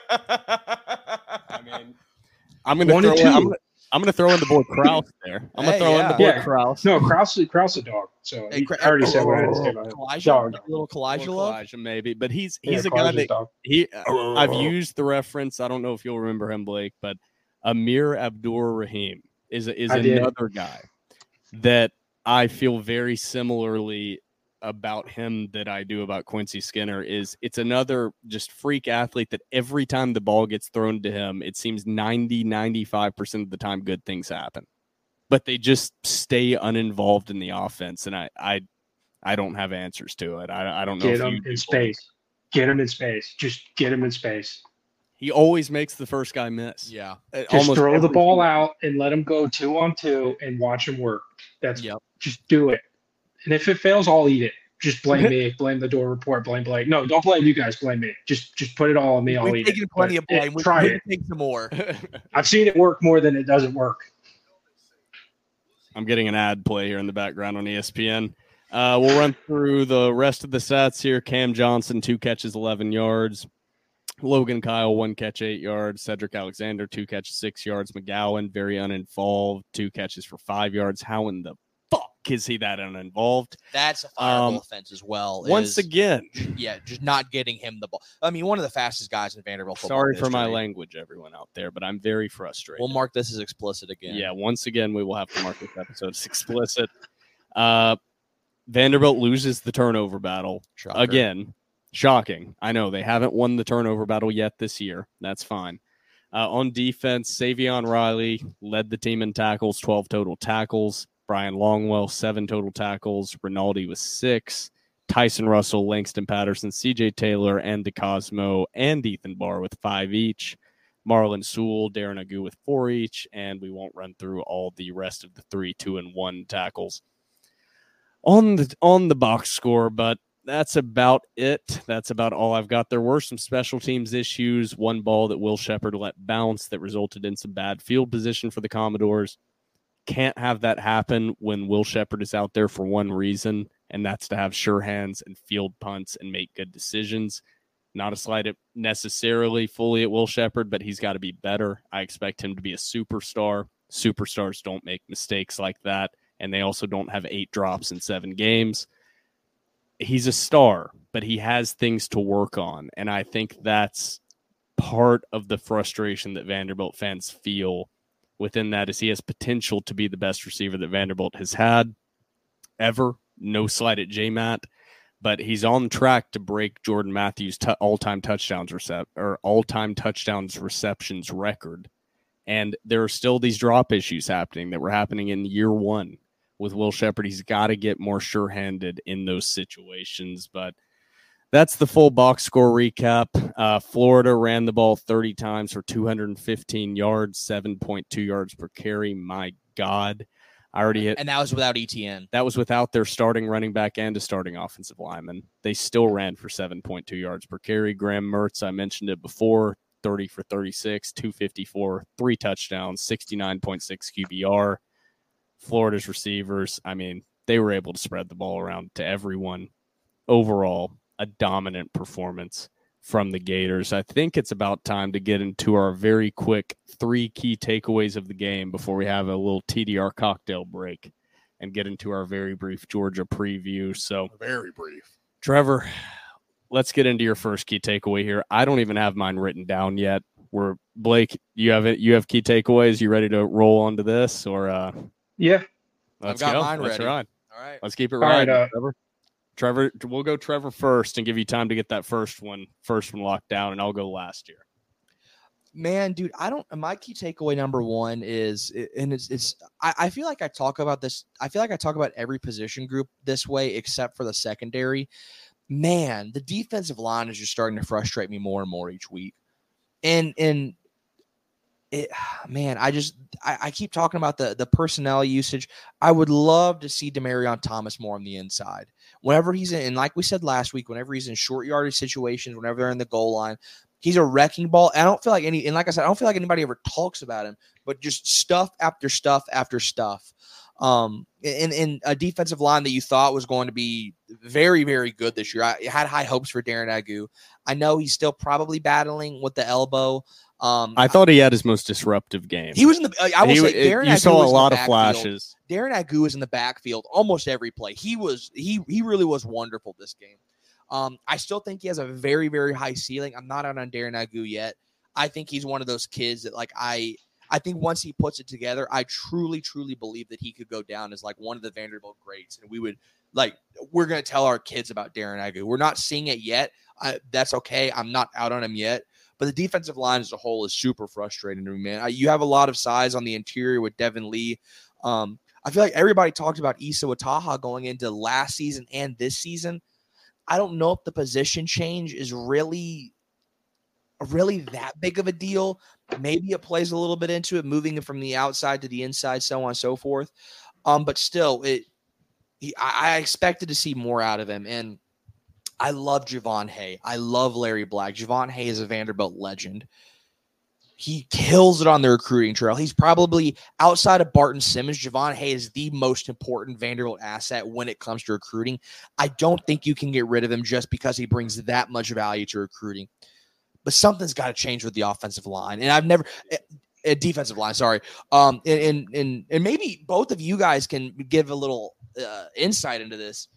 going to throw in the boy Krause there. I'm going to throw in the boy Krause. No, Krause a dog. So I already said what I had to say about it. Dog. A little Kalijah maybe, but he's a guy that I've used the reference. I don't know if you'll remember him, Blake, but Amir Abdur-Rahim is another guy that I feel very similarly about him that I do about Quincy Skinner. It's another just freak athlete that every time the ball gets thrown to him, it seems 95% of the time good things happen, but they just stay uninvolved in the offense. And I don't have answers to it. I don't know. Get him in space. Get him in space. Just get him in space. He always makes the first guy miss. Yeah. Just throw the ball out and let him go 2-on-2 and watch him work. Just do it. And if it fails, I'll eat it. Just blame me, blame the Door Report, blame Blake. No, don't blame you guys, blame me. Just put it all on me. I'll We've eat taken it. plenty But of blame. try We it. can take some more. I've seen it work more than it doesn't work. I'm getting an ad play here in the background on ESPN. We'll run through the rest of the stats here. Cam Johnson, 2 catches, 11 yards. Logan Kyle, 1 catch, 8 yards. Cedric Alexander, 2 catches, 6 yards. McGowan, very uninvolved, 2 catches for 5 yards. How in the fuck is he that uninvolved? That's a fireable offense as well. Once again. Yeah, just not getting him the ball. I mean, one of the fastest guys in Vanderbilt football Sorry for my history. language, everyone out there, but I'm very frustrated. We'll mark this as explicit again. Yeah, once again, we will have to mark this episode as explicit. Vanderbilt loses the turnover battle. Shocker. Again. Shocking. I know they haven't won the turnover battle yet this year. That's fine. On defense, Savion Riley led the team in tackles, 12 total tackles. Brian Longwell, 7 total tackles. Rinaldi was 6. Tyson Russell, Langston Patterson, CJ Taylor, and DeCosmo, and Ethan Barr with 5 each. Marlon Sewell, Darren Agu with 4 each. And we won't run through all the rest of the 3 2-and-1 tackles on the box score, but that's about it. That's about all I've got. There were some special teams issues. One ball that Will Shepherd let bounce that resulted in some bad field position for the Commodores. Can't have that happen when Will Shepherd is out there for one reason, and that's to have sure hands and field punts and make good decisions. Not a slight at necessarily fully at Will Shepherd, but he's got to be better. I expect him to be a superstar. Superstars don't make mistakes like that, and they also don't have 8 drops in 7 games. He's a star, but he has things to work on. And I think that's part of the frustration that Vanderbilt fans feel within that is he has potential to be the best receiver that Vanderbilt has had ever. No slight at J-Matt, but he's on track to break Jordan Matthews' all-time touchdowns receptions record. And there are still these drop issues happening that were happening in year 1. With Will Shepherd, he's got to get more sure-handed in those situations. But that's the full box score recap. Florida ran the ball 30 times for 215 yards, 7.2 yards per carry. My God. I already hit. And that was without ETN. That was without their starting running back and a starting offensive lineman. They still ran for 7.2 yards per carry. Graham Mertz, I mentioned it before, 30 for 36, 254, 3 touchdowns, 69.6 QBR. Florida's receivers, I mean, they were able to spread the ball around to everyone. Overall, a dominant performance from the Gators. I think it's about time to get into our very quick 3 key takeaways of the game before we have a little TDR cocktail break and get into our very brief Georgia preview. So, very brief. Trevor, let's get into your first key takeaway here. I don't even have mine written down yet. Blake, you have it. You have key takeaways. You ready to roll onto this, or? Yeah. Let's I've got go. mine Let's ready. ride. All right. Let's keep it All right, right, Trevor, we'll go Trevor first and give you time to get that first one locked down, and I'll go last year. Man, dude, my key takeaway number 1 is, and I feel like I talk about this. I feel like I talk about every position group this way, except for the secondary. Man, the defensive line is just starting to frustrate me more and more each week. And man, I keep talking about the personnel usage. I would love to see Demarion Thomas more on the inside. Whenever he's in, and like we said last week, whenever he's in short yardage situations, whenever they're in the goal line, he's a wrecking ball. I don't feel like like I said, I don't feel like anybody ever talks about him, but just stuff after stuff after stuff. In a defensive line that you thought was going to be very, very good this year. I had high hopes for Darren Agu. I know he's still probably battling with the elbow. I thought he had his most disruptive game. He was in the. I will say, Darren Agu saw was a lot in the of flashes. Darren Agu was in the backfield almost every play. He really was wonderful this game. I still think he has a very, very high ceiling. I'm not out on Darren Agu yet. I think he's one of those kids that I think once he puts it together, I truly, truly believe that he could go down as like one of the Vanderbilt greats. And we're going to tell our kids about Darren Agu. We're not seeing it yet. That's okay. I'm not out on him yet. But the defensive line as a whole is super frustrating to me, man. You have a lot of size on the interior with Devin Lee. I feel like everybody talked about Issa Wataha going into last season and this season. I don't know if the position change is really that big of a deal. Maybe it plays a little bit into it, moving it from the outside to the inside, so on and so forth. But still, I expected to see more out of him, and I love Javon Hay. I love Larry Black. Javon Hay is a Vanderbilt legend. He kills it on the recruiting trail. He's probably, outside of Barton Simmons, Javon Hay is the most important Vanderbilt asset when it comes to recruiting. I don't think you can get rid of him just because he brings that much value to recruiting. But something's got to change with the offensive line. And I've never defensive line, sorry. And maybe both of you guys can give a little insight into this.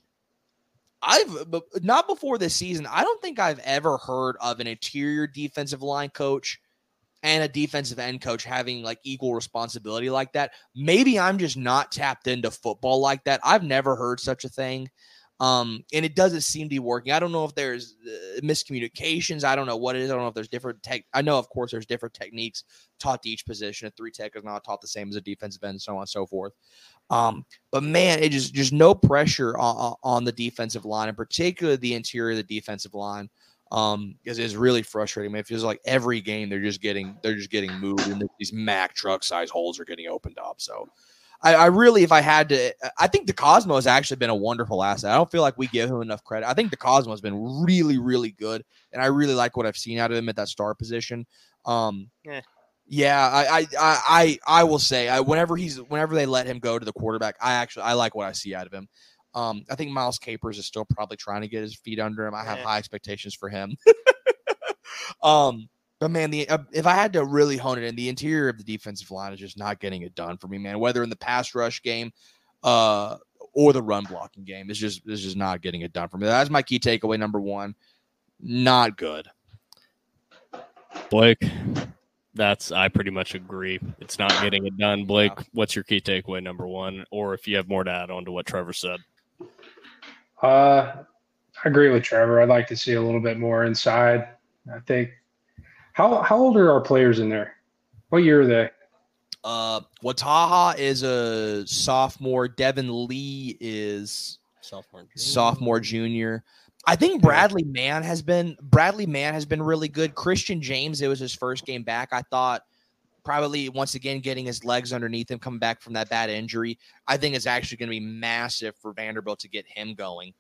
Not before this season, I don't think I've ever heard of an interior defensive line coach and a defensive end coach having like equal responsibility like that. Maybe I'm just not tapped into football like that. I've never heard such a thing. And it doesn't seem to be working. I don't know if there's miscommunications. I don't know what it is. I don't know if there's different I know, of course, there's different techniques taught to each position. A 3-tech is not taught the same as a defensive end, and so on and so forth. But man, it just no pressure on the defensive line, and particularly the interior of the defensive line. Is really frustrating. Man, it feels like every game they're just getting moved, and these Mack truck size holes are getting opened up. So I really, if I had to, I think the Cosmo has actually been a wonderful asset. I don't feel like we give him enough credit. I think the Cosmo has been really, really good, and I really like what I've seen out of him at that star position. Yeah, I will say whenever they let him go to the quarterback, I like what I see out of him. I think Miles Capers is still probably trying to get his feet under him. I have high expectations for him. But man, if I had to really hone it in, the interior of the defensive line is just not getting it done for me, man. Whether in the pass rush game, or the run blocking game, it's just not getting it done for me. That's my key takeaway number one. Not good. Blake, I pretty much agree. It's not getting it done. Blake, what's your key takeaway number one? Or if you have more to add on to what Trevor said. I agree with Trevor. I'd like to see a little bit more inside. I think how old are our players in there? What year are they? Wataha is a sophomore. Devin Lee is sophomore junior. I think Bradley Mann has been really good. Christian James, it was his first game back. I thought probably once again getting his legs underneath him, coming back from that bad injury. I think it's actually going to be massive for Vanderbilt to get him going.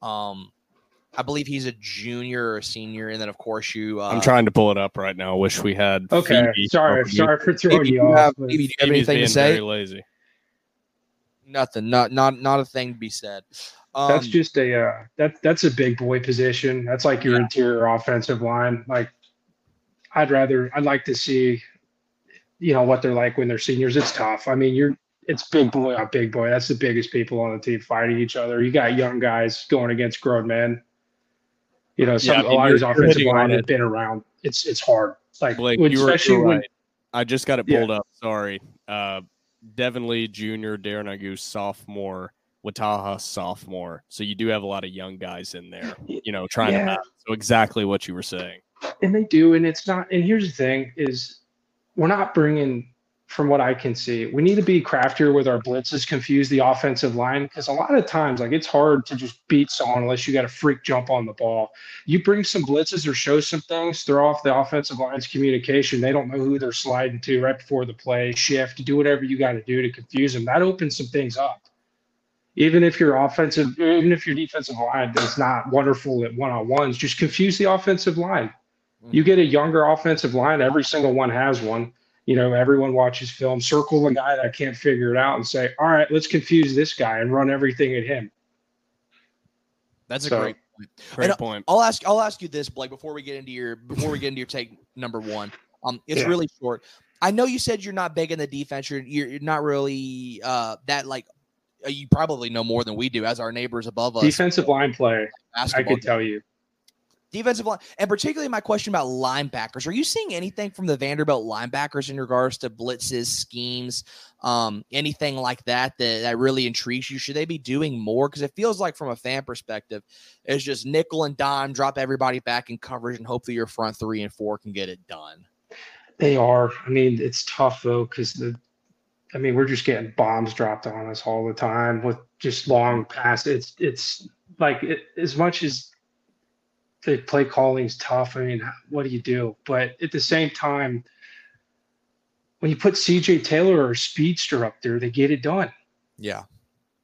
I believe he's a junior or a senior, and then of course I'm trying to pull it up right now. I wish we had. Okay, Phoebe. sorry for throwing you off. Maybe do you have anything to say? Very lazy. Nothing. Not a thing to be said. That's just that's a big boy position. That's like your interior offensive line. Like I'd like to see, what they're like when they're seniors. It's tough. I mean, it's big boy on big boy. That's the biggest people on the team fighting each other. You got young guys going against grown men. A lot of these offensive line have been around. It's hard. Like Blake, especially you're when right. I just got it pulled up. Sorry. Devin Lee Jr., Darren Agu sophomore, Wataha sophomore. So you do have a lot of young guys in there, trying to match. So exactly what you were saying. And they do, and it's not. And here's the thing: is we're not bringing. From what I can see, we need to be craftier with our blitzes, confuse the offensive line, because a lot of times, like, it's hard to just beat someone unless you got a freak jump on the ball. You bring some blitzes or show some things, throw off the offensive line's communication. They don't know who they're sliding to right before the play, shift, do whatever you got to do to confuse them. That opens some things up. Even if your defensive line is not wonderful at one-on-ones, just confuse the offensive line. You get a younger offensive line, every single one has one. Everyone watches film, circle the guy that can't figure it out and say, all right, let's confuse this guy and run everything at him. That's a great point. Great point. I'll ask you this, Blake, before we get into your take number one. It's really short. I know you said you're not big in the defense. You're not really that like you probably know more than we do as our neighbors above us. Defensive line play, I can tell you. Defensive line, and particularly my question about linebackers. Are you seeing anything from the Vanderbilt linebackers in regards to blitzes, schemes, anything like that really intrigues you? Should they be doing more? Because it feels like from a fan perspective, it's just nickel and dime, drop everybody back in coverage, and hopefully your front 3 and 4 can get it done. They are. I mean, it's tough, though, because we're just getting bombs dropped on us all the time with just long passes. It's like as much as the play calling is tough. I mean, what do you do? But at the same time, when you put CJ Taylor or Speedster up there, they get it done. Yeah.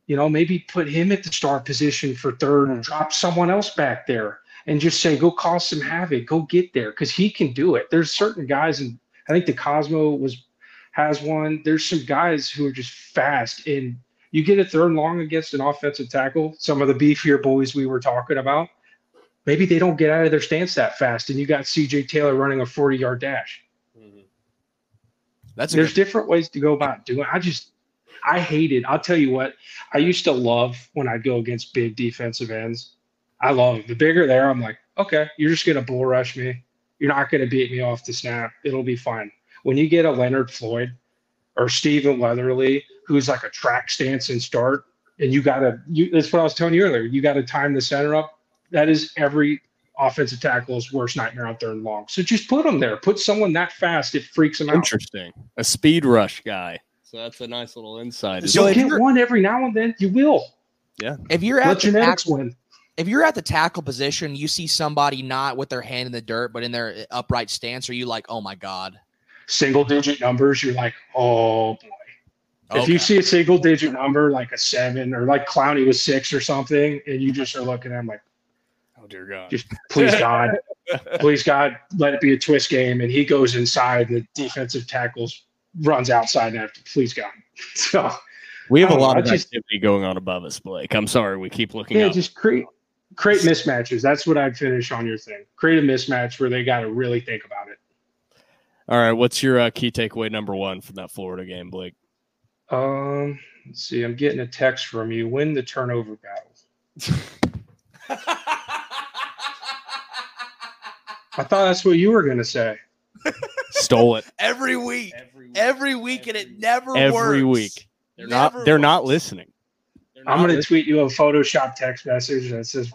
maybe put him at the start position for third and drop someone else back there and just say, go cause some havoc, go get there, because he can do it. There's certain guys, and I think the Cosmo has one. There's some guys who are just fast, and you get a third and long against an offensive tackle, some of the beefier boys we were talking about, maybe they don't get out of their stance that fast, and you got CJ Taylor running a 40-yard dash. There's different ways to go about doing it. I hate it. I'll tell you what, I used to love when I'd go against big defensive ends. I love it. The bigger they are, I'm like, okay, you're just going to bull rush me. You're not going to beat me off the snap. It'll be fine. When you get a Leonard Floyd or Stephen Weatherly, who's like a track stance and start, and that's what I was telling you earlier, you got to time the center up. That is every offensive tackle's worst nightmare on third and long. So just put them there. Put someone that fast, it freaks them out. Interesting. A speed rush guy. So that's a nice little insight. You'll get one every now and then. You will. Yeah. If you're at Let your next win. If you're at the tackle position, you see somebody not with their hand in the dirt, but in their upright stance, are you like, oh my God? Single-digit numbers, you're like, oh boy. Okay. If you see a single-digit number like a 7 or like Clowney was 6 or something, and you just are looking at him like, oh dear God, just please God, let it be a twist game, and he goes inside, the defensive tackles runs outside after. Please God. So we have a lot of activity going on above us, Blake. I'm sorry, we keep looking. Yeah, up. just create mismatches. That's what I'd finish on your thing. Create a mismatch where they got to really think about it. All right, what's your key takeaway number 1 from that Florida game, Blake? Let's see. I'm getting a text from you. Win the turnover battle. I thought that's what you were going to say. Stole it. Every week, and it never works. Every week. They're not listening. I'm going to tweet you a Photoshop text message that says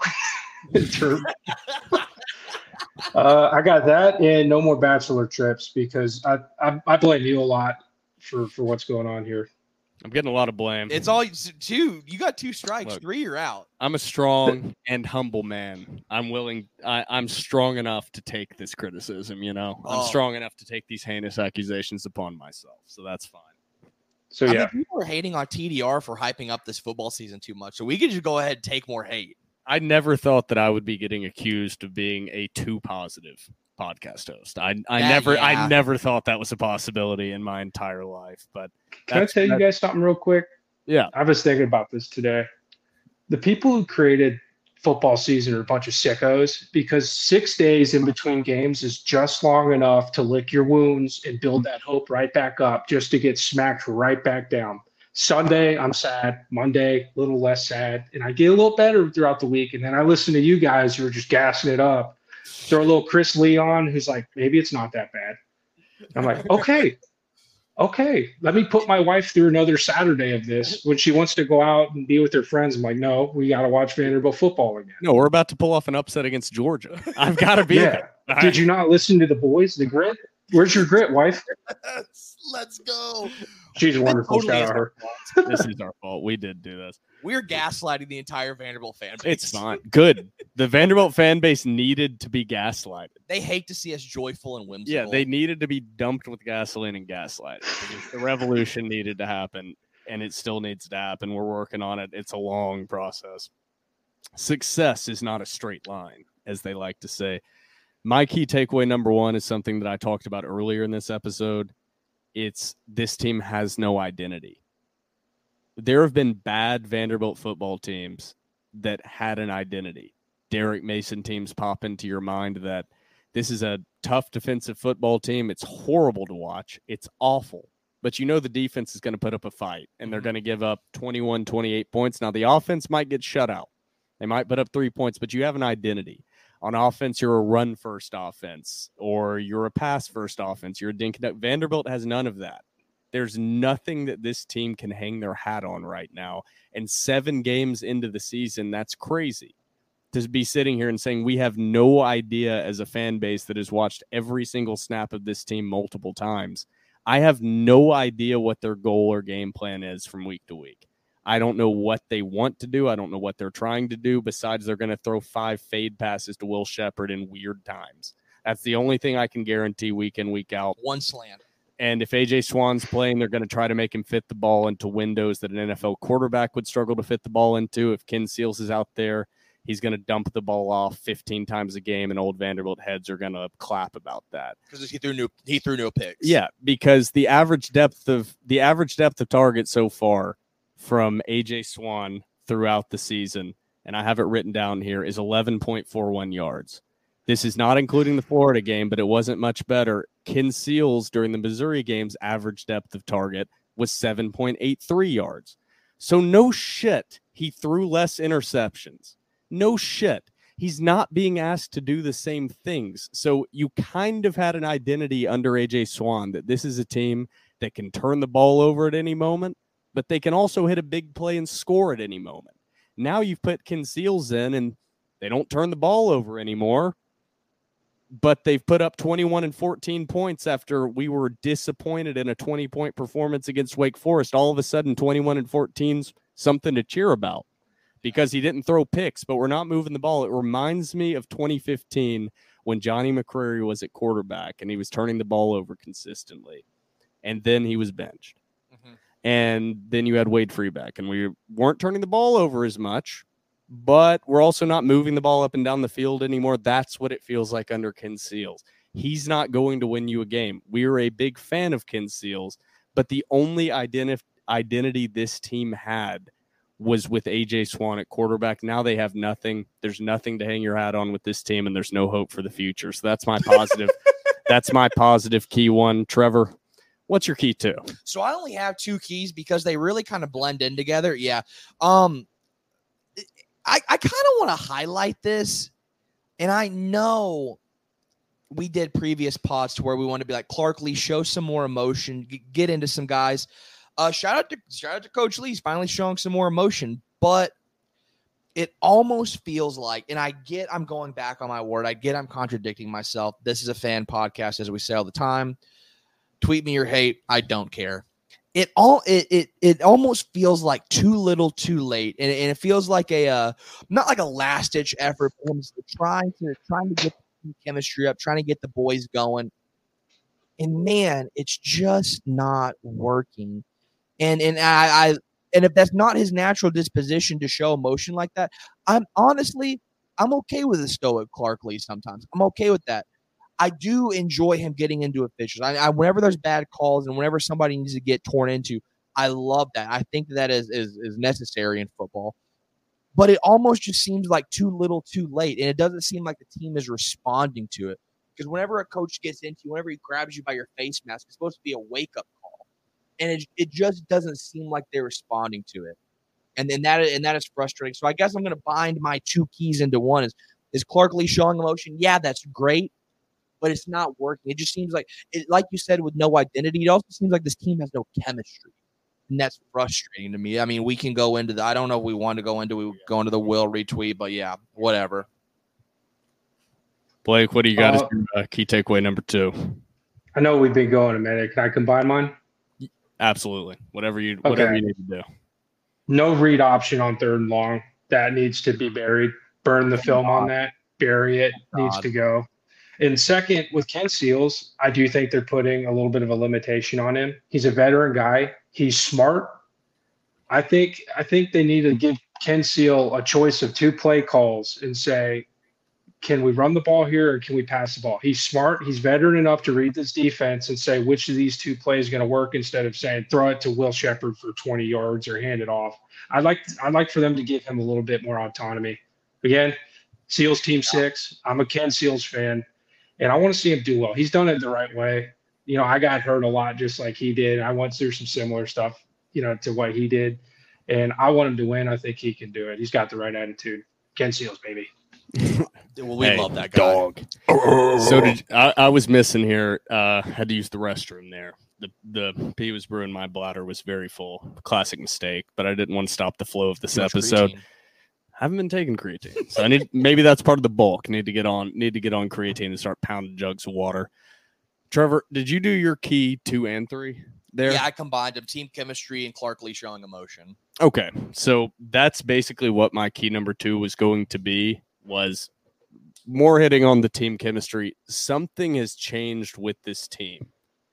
I got that and no more bachelor trips, because I blame you a lot for what's going on here. I'm getting a lot of blame. It's all two. You got 2 strikes. Look, 3, you're out. I'm a strong and humble man. I'm strong enough to take this criticism, I'm strong enough to take these heinous accusations upon myself. So that's fine. So I mean, people are hating on TDR for hyping up this football season too much. So we could just go ahead and take more hate. I never thought that I would be getting accused of being a too positive podcast host. I never thought that was a possibility in my entire life. But can I tell you guys something real quick? Yeah. I was thinking about this today. The people who created football season are a bunch of sickos, because 6 days in between games is just long enough to lick your wounds and build that hope right back up, just to get smacked right back down. Sunday, I'm sad. Monday, a little less sad. And I get a little better throughout the week. And then I listen to you guys who are just gassing it up. Throw a little Chris Leon, who's like, maybe it's not that bad. I'm like, okay, let me put my wife through another Saturday of this. When she wants to go out and be with her friends, I'm like, no, we got to watch Vanderbilt football again. No, we're about to pull off an upset against Georgia. I've got to be there. Did you not listen to the boys, the grit? Where's your grit, wife? Let's go. She's wonderful. Totally Shout out her. This is our fault. We did do this. We're gaslighting the entire Vanderbilt fan base. It's fine. Good. The Vanderbilt fan base needed to be gaslighted. They hate to see us joyful and whimsical. Yeah, they needed to be dumped with gasoline and gaslighted. The revolution needed to happen, and it still needs to happen. We're working on it. It's a long process. Success is not a straight line, as they like to say. My key takeaway number 1 is something that I talked about earlier in this episode. It's this team has no identity. There have been bad Vanderbilt football teams that had an identity. Derek Mason teams pop into your mind that this is a tough defensive football team. It's horrible to watch. It's awful. But you know the defense is going to put up a fight, and they're going to give up 21, 28 points. Now, the offense might get shut out. They might put up 3 points, but you have an identity. On offense, you're a run-first offense, or you're a pass-first offense. You're a dink and dunk. Vanderbilt has none of that. There's nothing that this team can hang their hat on right now. And 7 games into the season, that's crazy. To be sitting here and saying we have no idea as a fan base that has watched every single snap of this team multiple times. I have no idea what their goal or game plan is from week to week. I don't know what they want to do. I don't know what they're trying to do, besides they're going to throw 5 fade passes to Will Shepherd in weird times. That's the only thing I can guarantee week in, week out. 1 slant. And if A.J. Swann's playing, they're going to try to make him fit the ball into windows that an NFL quarterback would struggle to fit the ball into. If Ken Seals is out there, he's going to dump the ball off 15 times a game, and old Vanderbilt heads are going to clap about that. Because he threw no picks. Yeah, because the average depth of target so far from A.J. Swann throughout the season, and I have it written down here, is 11.41 yards. This is not including the Florida game, but it wasn't much better. Ken Seals during the Missouri game's average depth of target was 7.83 yards. So no shit, he threw less interceptions. No shit. He's not being asked to do the same things. So you kind of had an identity under A.J. Swann that this is a team that can turn the ball over at any moment, but they can also hit a big play and score at any moment. Now you've put Ken Seals in, and they don't turn the ball over anymore, but they've put up 21 and 14 points after we were disappointed in a 20-point performance against Wake Forest. All of a sudden, 21 and 14's something to cheer about because he didn't throw picks, but we're not moving the ball. It reminds me of 2015 when Johnny McCrary was at quarterback and he was turning the ball over consistently, and then he was benched. Mm-hmm. And then you had Wade Freeback, and we weren't turning the ball over as much, but we're also not moving the ball up and down the field anymore. That's what it feels like under Ken Seals. He's not going to win you a game. We're a big fan of Ken Seals, but the only identity this team had was with A.J. Swann at quarterback. Now they have nothing. There's nothing to hang your hat on with this team, and there's no hope for the future. So that's my positive. That's my positive key one. Trevor, what's your key two? So I only have two keys because they really kind of blend in together. Yeah. I kind of want to highlight this, and I know we did previous pods to where we want to be like, Clark Lea, show some more emotion, get into some guys. Shout out to Coach Lee. He's finally showing some more emotion, but it almost feels like, and I'm going back on my word. I'm contradicting myself. This is a fan podcast, as we say all the time. Tweet me your hate. I don't care. It almost feels like too little, too late, and it feels like not like a last ditch effort, but trying to get the chemistry up, trying to get the boys going, and man, it's just not working. And if that's not his natural disposition to show emotion like that, I'm okay with a stoic Clark Lea sometimes. I'm okay with that. I do enjoy him getting into officials. Whenever there's bad calls and whenever somebody needs to get torn into, I love that. I think that is necessary in football. But it almost just seems like too little, too late, and it doesn't seem like the team is responding to it. Because whenever a coach gets into you, whenever he grabs you by your face mask, it's supposed to be a wake-up call. And it just doesn't seem like they're responding to it. And that is frustrating. So I guess I'm going to bind my two keys into one. Is Clark Lea showing emotion? Yeah, that's great. But it's not working. It just seems like you said, with no identity. It also seems like this team has no chemistry, and that's frustrating to me. I mean, we can go into I don't know if we want to go into the Will retweet, but yeah, whatever. Blake, what do you got as your key takeaway number two? I know we've been going a minute. Can I combine mine? Absolutely. Whatever you need to do. No read option on third and long. That needs to be buried. Burn the film on that. Bury it. Needs to go. And second, with Ken Seals, I do think they're putting a little bit of a limitation on him. He's a veteran guy. He's smart. I think they need to give Ken Seal a choice of two play calls and say, can we run the ball here or can we pass the ball? He's smart. He's veteran enough to read this defense and say which of these two plays is going to work instead of saying throw it to Will Shepherd for 20 yards or hand it off. I'd like for them to give him a little bit more autonomy. Again, Seals Team 6. I'm a Ken Seals fan. And I want to see him do well. He's done it the right way. You know, I got hurt a lot just like he did. I went through some similar stuff, to what he did. And I want him to win. I think he can do it. He's got the right attitude. Ken Seals, baby. Well, we love that guy. Dog. So I was missing here. Had to use the restroom there. The pee was brewing. My bladder was very full. Classic mistake, but I didn't want to stop the flow of this episode. Creatine. Haven't been taking creatine, so maybe that's part of the bulk. Need to get on creatine and start pounding jugs of water. Trevor, did you do your key 2 and 3 there? Yeah, I combined them: team chemistry and Clark Lea showing emotion. Okay, so that's basically what my key number 2 was going to be. Was more hitting on the team chemistry. Something has changed with this team,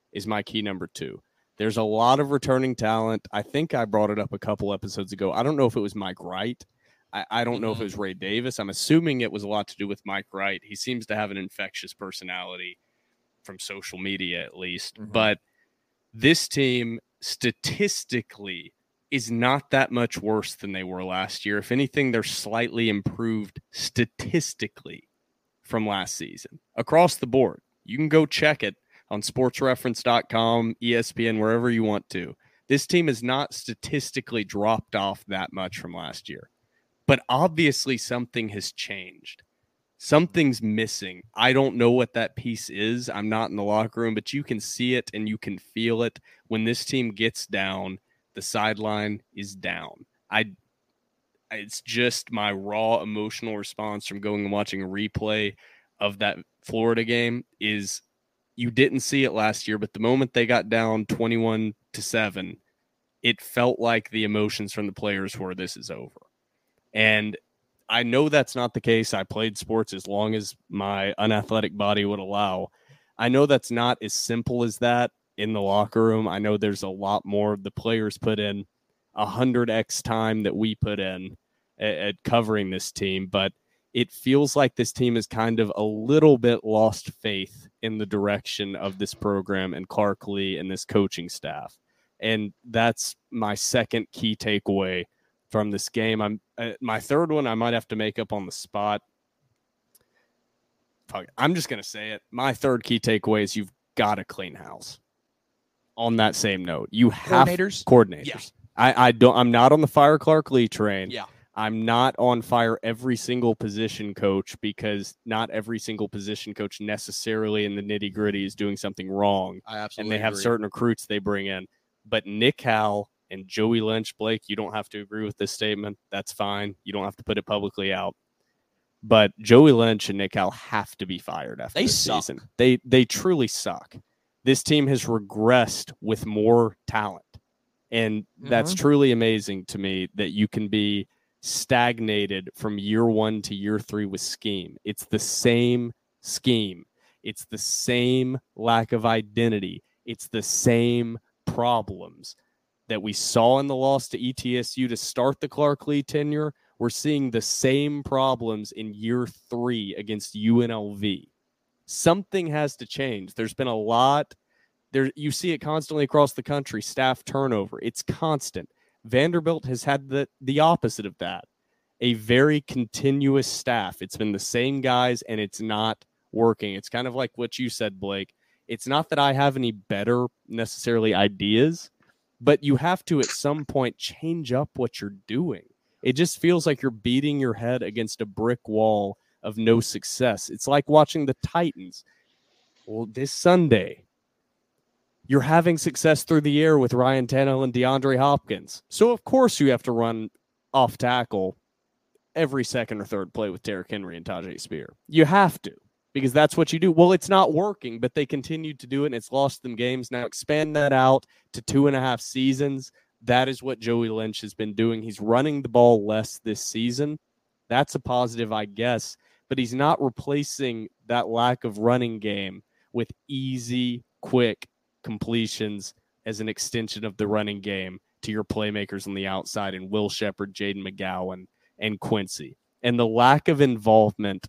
is my key number 2. There's a lot of returning talent. I think I brought it up a couple episodes ago. I don't know if it was Mike Wright. I don't know if it was Ray Davis. I'm assuming it was a lot to do with Mike Wright. He seems to have an infectious personality from social media, at least. But this team statistically is not that much worse than they were last year. If anything, they're slightly improved statistically from last season across the board. You can go check it on sportsreference.com, ESPN, wherever you want to. This team has not statistically dropped off that much from last year. But obviously something has changed. Something's missing. I don't know what that piece is. I'm not in the locker room, but you can see it and you can feel it. When this team gets down, the sideline is down. It's just my raw emotional response from going and watching a replay of that Florida game is you didn't see it last year, but the moment they got down 21-7, it felt like the emotions from the players were, this is over. And I know that's not the case. I played sports as long as my unathletic body would allow. I know that's not as simple as that in the locker room. I know there's a lot more. The players put in 100x time that we put in at covering this team, but it feels like this team has kind of a little bit lost faith in the direction of this program and Clark Lee and this coaching staff. And that's my second key takeaway from this game. My third one I might have to make up on the spot. I'm just going to say it. My third key takeaway is you've got to clean house. On that same note, you have coordinators. Yeah. I'm not on the fire Clark Lee train. Yeah. I'm not on fire every single position coach, because not every single position coach necessarily in the nitty gritty is doing something wrong. I absolutely and they have agree. certain recruits they bring in. But Nick Howell and Joey Lynch, Blake, you don't have to agree with this statement. That's fine. You don't have to put it publicly out. But Joey Lynch and Nick Howell have to be fired after this season. They truly suck. This team has regressed with more talent. And that's truly amazing to me that you can be stagnated from year 1 to year 3 with scheme. It's the same scheme. It's the same lack of identity. It's the same problems that we saw in the loss to ETSU to start the Clark Lee tenure. We're seeing the same problems in year 3 against UNLV. Something has to change. There's been a lot there. You see it constantly across the country, staff turnover. It's constant. Vanderbilt has had the opposite of that, a very continuous staff. It's been the same guys, and it's not working. It's kind of like what you said, Blake. It's not that I have any better necessarily ideas, but you have to at some point change up what you're doing. It just feels like you're beating your head against a brick wall of no success. It's like watching the Titans. Well, this Sunday, you're having success through the air with Ryan Tannehill and DeAndre Hopkins. So, of course, you have to run off tackle every second or third play with Derrick Henry and Tajay Spear. You have to, because that's what you do. Well, it's not working, but they continued to do it, and it's lost them games. Now expand that out to 2.5 seasons. That is what Joey Lynch has been doing. He's running the ball less this season. That's a positive, I guess, but he's not replacing that lack of running game with easy, quick completions as an extension of the running game to your playmakers on the outside and Will Sheppard, Jaden McGowan, and Quincy. And the lack of involvement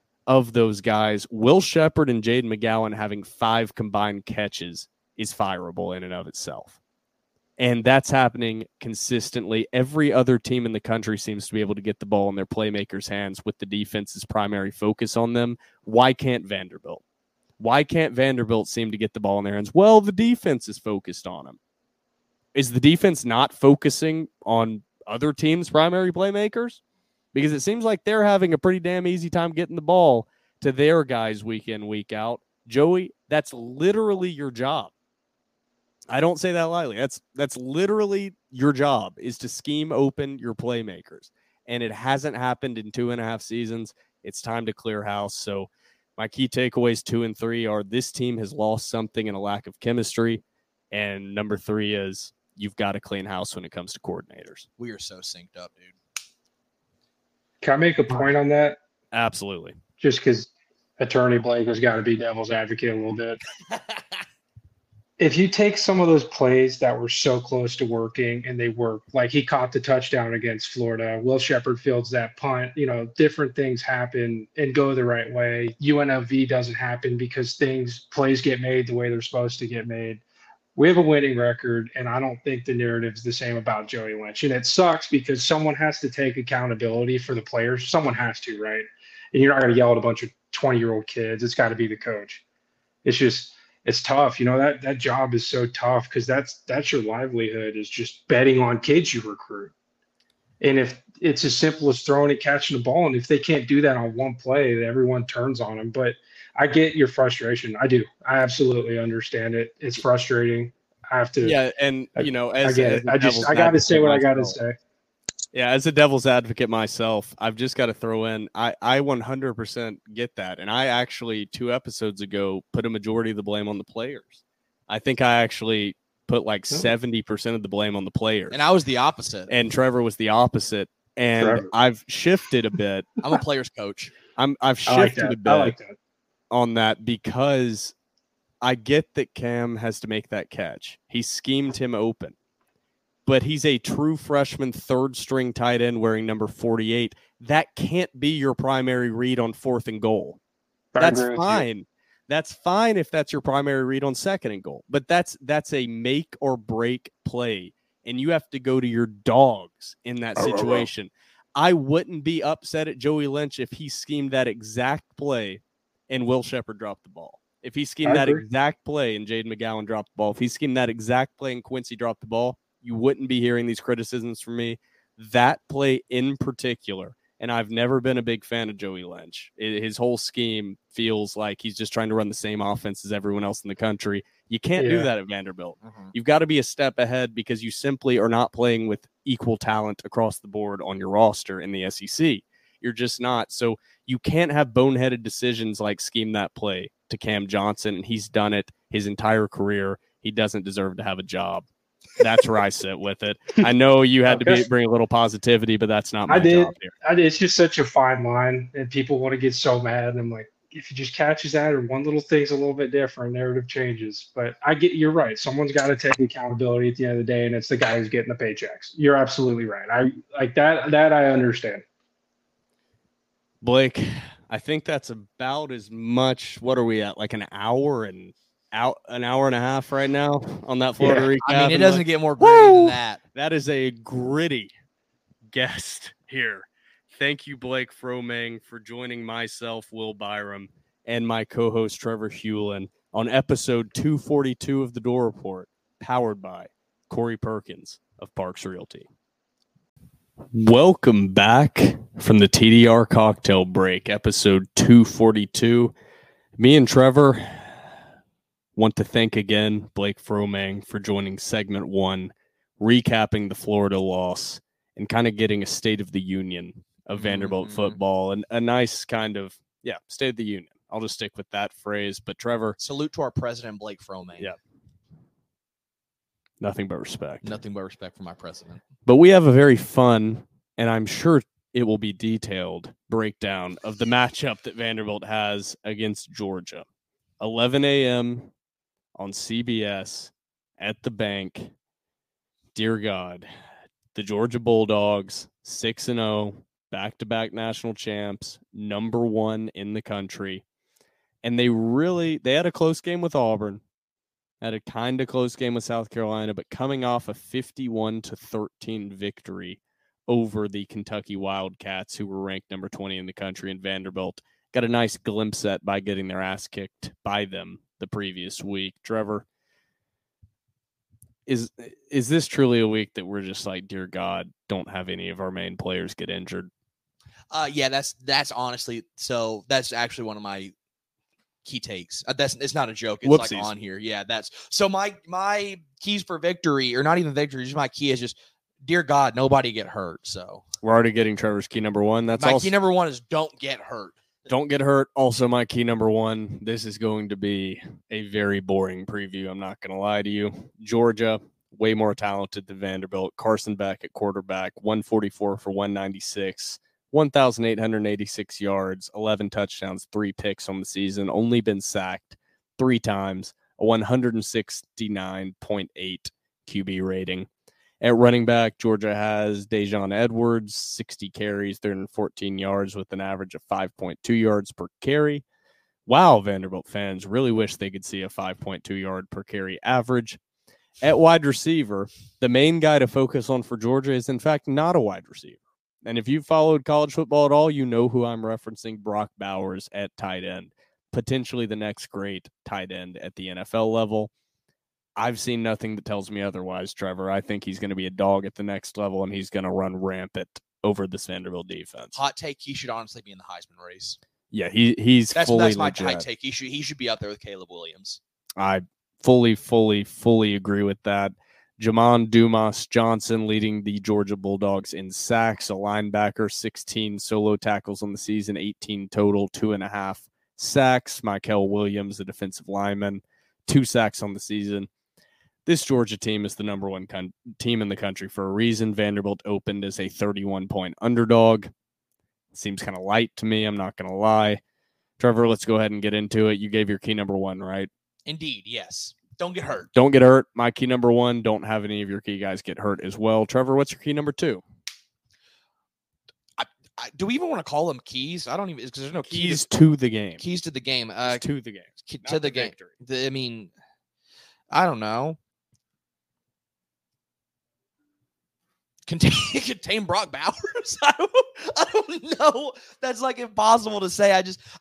of those guys, Will Sheppard and Jaden McGowan having 5 combined catches is fireable in and of itself. And that's happening consistently. Every other team in the country seems to be able to get the ball in their playmakers' hands with the defense's primary focus on them. Why can't Vanderbilt? Why can't Vanderbilt seem to get the ball in their hands? Well, the defense is focused on them. Is the defense not focusing on other teams' primary playmakers? Because it seems like they're having a pretty damn easy time getting the ball to their guys week in, week out. Joey, that's literally your job. I don't say that lightly. That's literally your job, is to scheme open your playmakers. And it hasn't happened in 2.5 seasons. It's time to clear house. So my key takeaways 2 and 3 are this team has lost something in a lack of chemistry. And number 3 is you've got to clean house when it comes to coordinators. We are so synced up, dude. Can I make a point on that? Absolutely. Just because Attorney Blake has got to be devil's advocate a little bit. if you take some of those plays that were so close to working and they work, like he caught the touchdown against Florida, Will Shepherd fields that punt, different things happen and go the right way. UNLV doesn't happen because plays get made the way they're supposed to get made. We have a winning record, and I don't think the narrative's the same about Joey Lynch. And it sucks because someone has to take accountability for the players. Someone has to, right? And you're not going to yell at a bunch of 20-year-old kids. It's got to be the coach. It's tough. That job is so tough because that's your livelihood, is just betting on kids you recruit. And if it's as simple as throwing and catching the ball, and if they can't do that on one play, everyone turns on them. But I get your frustration. I do. I absolutely understand it. It's frustrating. I have to. Yeah, and I get it. I got to say what I got to say. Yeah, as a devil's advocate myself, I've just got to throw in, I 100% get that. And I actually, 2 episodes ago, put a majority of the blame on the players. I think I actually put like 70% of the blame on the players. And I was the opposite. And Trevor was the opposite. And I've shifted a bit. I'm a player's coach. I've shifted a bit like that. on that because I get that Cam has to make that catch. He schemed him open. But he's a true freshman third-string tight end wearing number 48. That can't be your primary read on 4th and goal. That's fine. That's fine if that's your primary read on 2nd and goal. But that's a make or break play, and you have to go to your dogs in that situation. I wouldn't be upset at Joey Lynch if he schemed that exact play and Will Shepherd dropped the ball. If he schemed that exact play and Jaden McGowan dropped the ball. If he schemed that exact play and Quincy dropped the ball, you wouldn't be hearing these criticisms from me. That play in particular, and I've never been a big fan of Joey Lynch. His whole scheme feels like he's just trying to run the same offense as everyone else in the country. You can't do that at Vanderbilt. You've got to be a step ahead because you simply are not playing with equal talent across the board on your roster in the SEC. You're just not. So you can't have boneheaded decisions like scheme that play to Cam Johnson, and he's done it his entire career. He doesn't deserve to have a job. That's where I sit with it. I know you had to bring a little positivity, but that's not my job here. It's just such a fine line, and people want to get so mad. And I'm like, if he just catches that or one little thing's a little bit different, narrative changes. But you're right. Someone's got to take accountability at the end of the day, and it's the guy who's getting the paychecks. You're absolutely right. I like that. That I understand. Blake, I think that's about as much. What are we at? Like an hour and a half right now on that Florida recap. I mean, it doesn't get more gritty than that. That is a gritty guest here. Thank you, Blake Frommang, for joining myself, Will Byram, and my co-host, Trevor Hewlin, on episode 242 of The Door Report, powered by Corey Perkins of Parks Realty. Welcome back from the TDR cocktail break, episode 242. Me and Trevor want to thank again Blake Frommang for joining segment 1, recapping the Florida loss and kind of getting a state of the union of Vanderbilt football and a nice kind of, state of the union. I'll just stick with that phrase. But Trevor, salute to our president, Blake Frommang. Yeah. Nothing but respect. Nothing but respect for my president. But we have a very fun, and I'm sure it will be detailed, breakdown of the matchup that Vanderbilt has against Georgia. 11 a.m. on CBS at the bank. Dear God, the Georgia Bulldogs, 6-0, back-to-back national champs, number 1 in the country. And they had a close game with Auburn, had a kind of close game with South Carolina, but coming off a 51-13 victory over the Kentucky Wildcats, who were ranked number 20 in the country, and Vanderbilt got a nice glimpse at by getting their ass kicked by them the previous week. Trevor, is this truly a week that we're just like, dear God, don't have any of our main players get injured? Yeah, that's honestly, so that's actually one of my key takes. It's not a joke. It's Whoopsies. Like on here. Yeah, that's so my keys for victory, or not even victory, just my key is just, dear God, nobody get hurt. So we're already getting Trevor's key number 1. That's my key number 1 is don't get hurt. Don't get hurt. Also, my key number 1. This is going to be a very boring preview. I'm not going to lie to you. Georgia, way more talented than Vanderbilt. Carson Beck at quarterback, 144 for 196, 1,886 yards, 11 touchdowns, 3 picks on the season. Only been sacked 3 times. a 169.8 QB rating. At running back, Georgia has Dejon Edwards, 60 carries, 314 yards with an average of 5.2 yards per carry. Wow, Vanderbilt fans really wish they could see a 5.2 yard per carry average. At wide receiver, the main guy to focus on for Georgia is, in fact, not a wide receiver. And if you've followed college football at all, you know who I'm referencing, Brock Bowers at tight end, potentially the next great tight end at the NFL level. I've seen nothing that tells me otherwise, Trevor. I think he's going to be a dog at the next level, and he's going to run rampant over this Vanderbilt defense. Hot take, he should honestly be in the Heisman race. Yeah, he's that's fully my legit. hot take. He should be up there with Caleb Williams. I fully agree with that. Jamon Dumas Johnson leading the Georgia Bulldogs in sacks, a linebacker, 16 solo tackles on the season, 18 total, 2.5 sacks. Michael Williams, the defensive lineman, 2 sacks on the season. This Georgia team is the number one team in the country for a reason. Vanderbilt opened as a 31-point underdog. Seems kind of light to me, I'm not going to lie. Trevor, let's go ahead and get into it. You gave your key number 1, right? Indeed, yes. Don't get hurt. Don't get hurt. My key number 1, don't have any of your key guys get hurt as well. Trevor, what's your key number 2? Do we even want to call them keys? I don't even, because there's no keys to the game. Keys to the game. To the game. To the game. I mean, I don't know. Contain Brock Bowers? I don't know. That's like impossible to say.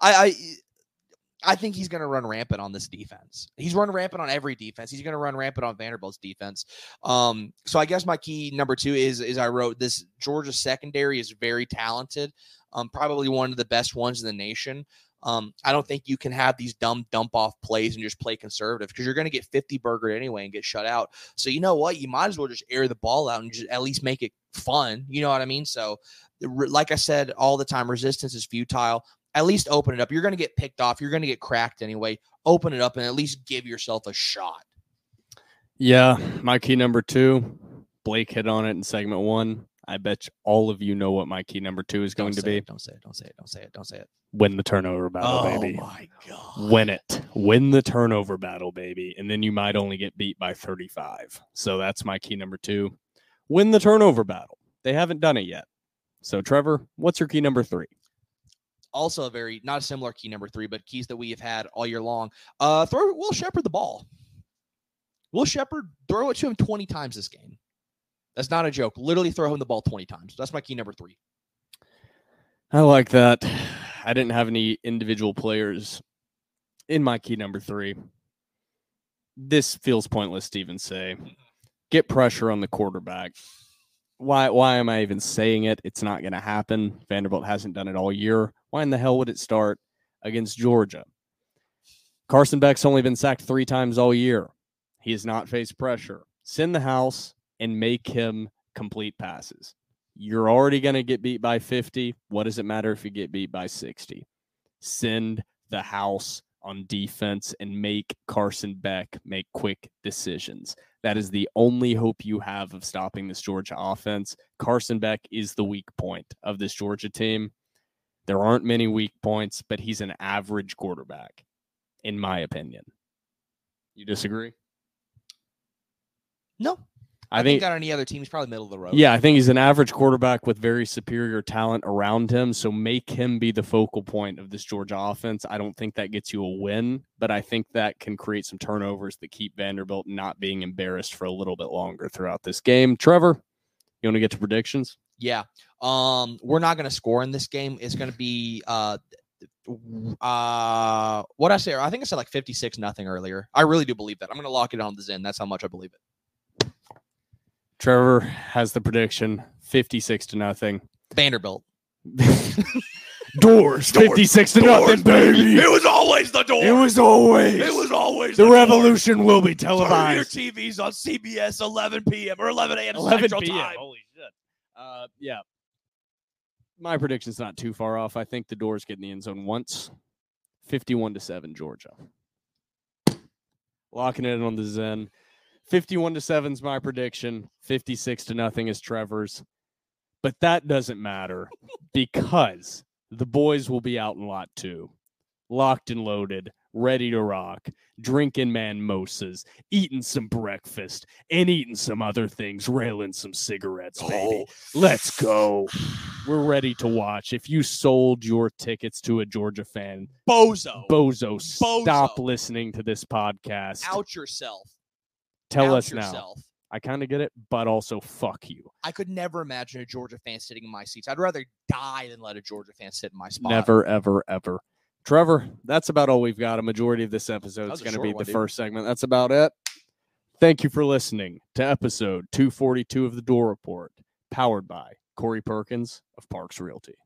I think he's going to run rampant on this defense. He's run rampant on every defense. He's going to run rampant on Vanderbilt's defense. So I guess my key number 2 is I wrote this Georgia secondary is very talented. Probably one of the best ones in the nation. I don't think you can have these dumb dump-off plays and just play conservative because you're going to get 50 burgered anyway and get shut out. So you know what? You might as well just air the ball out and just at least make it fun. You know what I mean? So like I said all the time, resistance is futile. At least open it up. You're going to get picked off. You're going to get cracked anyway. Open it up and at least give yourself a shot. Yeah, my key number 2, Blake hit on it in segment 1. I bet all of you know what my key number 2 is going to be. Don't say it. Win the turnover battle, baby. Oh, my God. Win it. Win the turnover battle, baby. And then you might only get beat by 35. So that's my key number 2. Win the turnover battle. They haven't done it yet. So, Trevor, what's your key number 3? Also not a similar key number 3, but keys that we have had all year long. Throw Will Shepherd the ball. Will Shepherd, throw it to him 20 times this game. That's not a joke. Literally throw him the ball 20 times. That's my key number 3. I like that. I didn't have any individual players in my key number 3. This feels pointless to even say. Get pressure on the quarterback. Why am I even saying it? It's not going to happen. Vanderbilt hasn't done it all year. Why in the hell would it start against Georgia? Carson Beck's only been sacked 3 times all year. He has not faced pressure. Send the house and make him complete passes. You're already going to get beat by 50. What does it matter if you get beat by 60? Send the house on defense and make Carson Beck make quick decisions. That is the only hope you have of stopping this Georgia offense. Carson Beck is the weak point of this Georgia team. There aren't many weak points, but he's an average quarterback, in my opinion. You disagree? No. I think on any other team, he's probably middle of the road. Yeah, I think he's an average quarterback with very superior talent around him. So make him be the focal point of this Georgia offense. I don't think that gets you a win, but I think that can create some turnovers that keep Vanderbilt not being embarrassed for a little bit longer throughout this game. Trevor, you want to get to predictions? Yeah. We're not going to score in this game. It's going to be what I say. I think I said like 56-0 earlier. I really do believe that. I'm going to lock it on the Zen. That's how much I believe it. Trevor has the prediction 56-0. Vanderbilt. Doors 56-0, baby. It was always the door. It was always the revolution will be televised. Turn your TVs on CBS 11 p.m. or 11 a.m. 11 Central p.m. Time. Holy shit. Yeah. My prediction's not too far off. I think the Doors get in the end zone once. 51-7 Georgia. Locking it in on the Zen. 51-7 is my prediction. 56-0 is Trevor's. But that doesn't matter because the boys will be out in lot 2. Locked and loaded, ready to rock, drinking mimosas, eating some breakfast, and eating some other things, railing some cigarettes, baby. Let's go. We're ready to watch. If you sold your tickets to a Georgia fan, Bozo, stop listening to this podcast. Out yourself. Tell Out us yourself. now. I kind of get it, but also fuck you. I could never imagine a Georgia fan sitting in my seats. I'd rather die than let a Georgia fan sit in my spot. Never, ever, ever. Trevor, that's about all we've got. A majority of this episode is going to be the first segment. That's about it. Thank you for listening to episode 242 of The Door Report, powered by Corey Perkins of Parks Realty.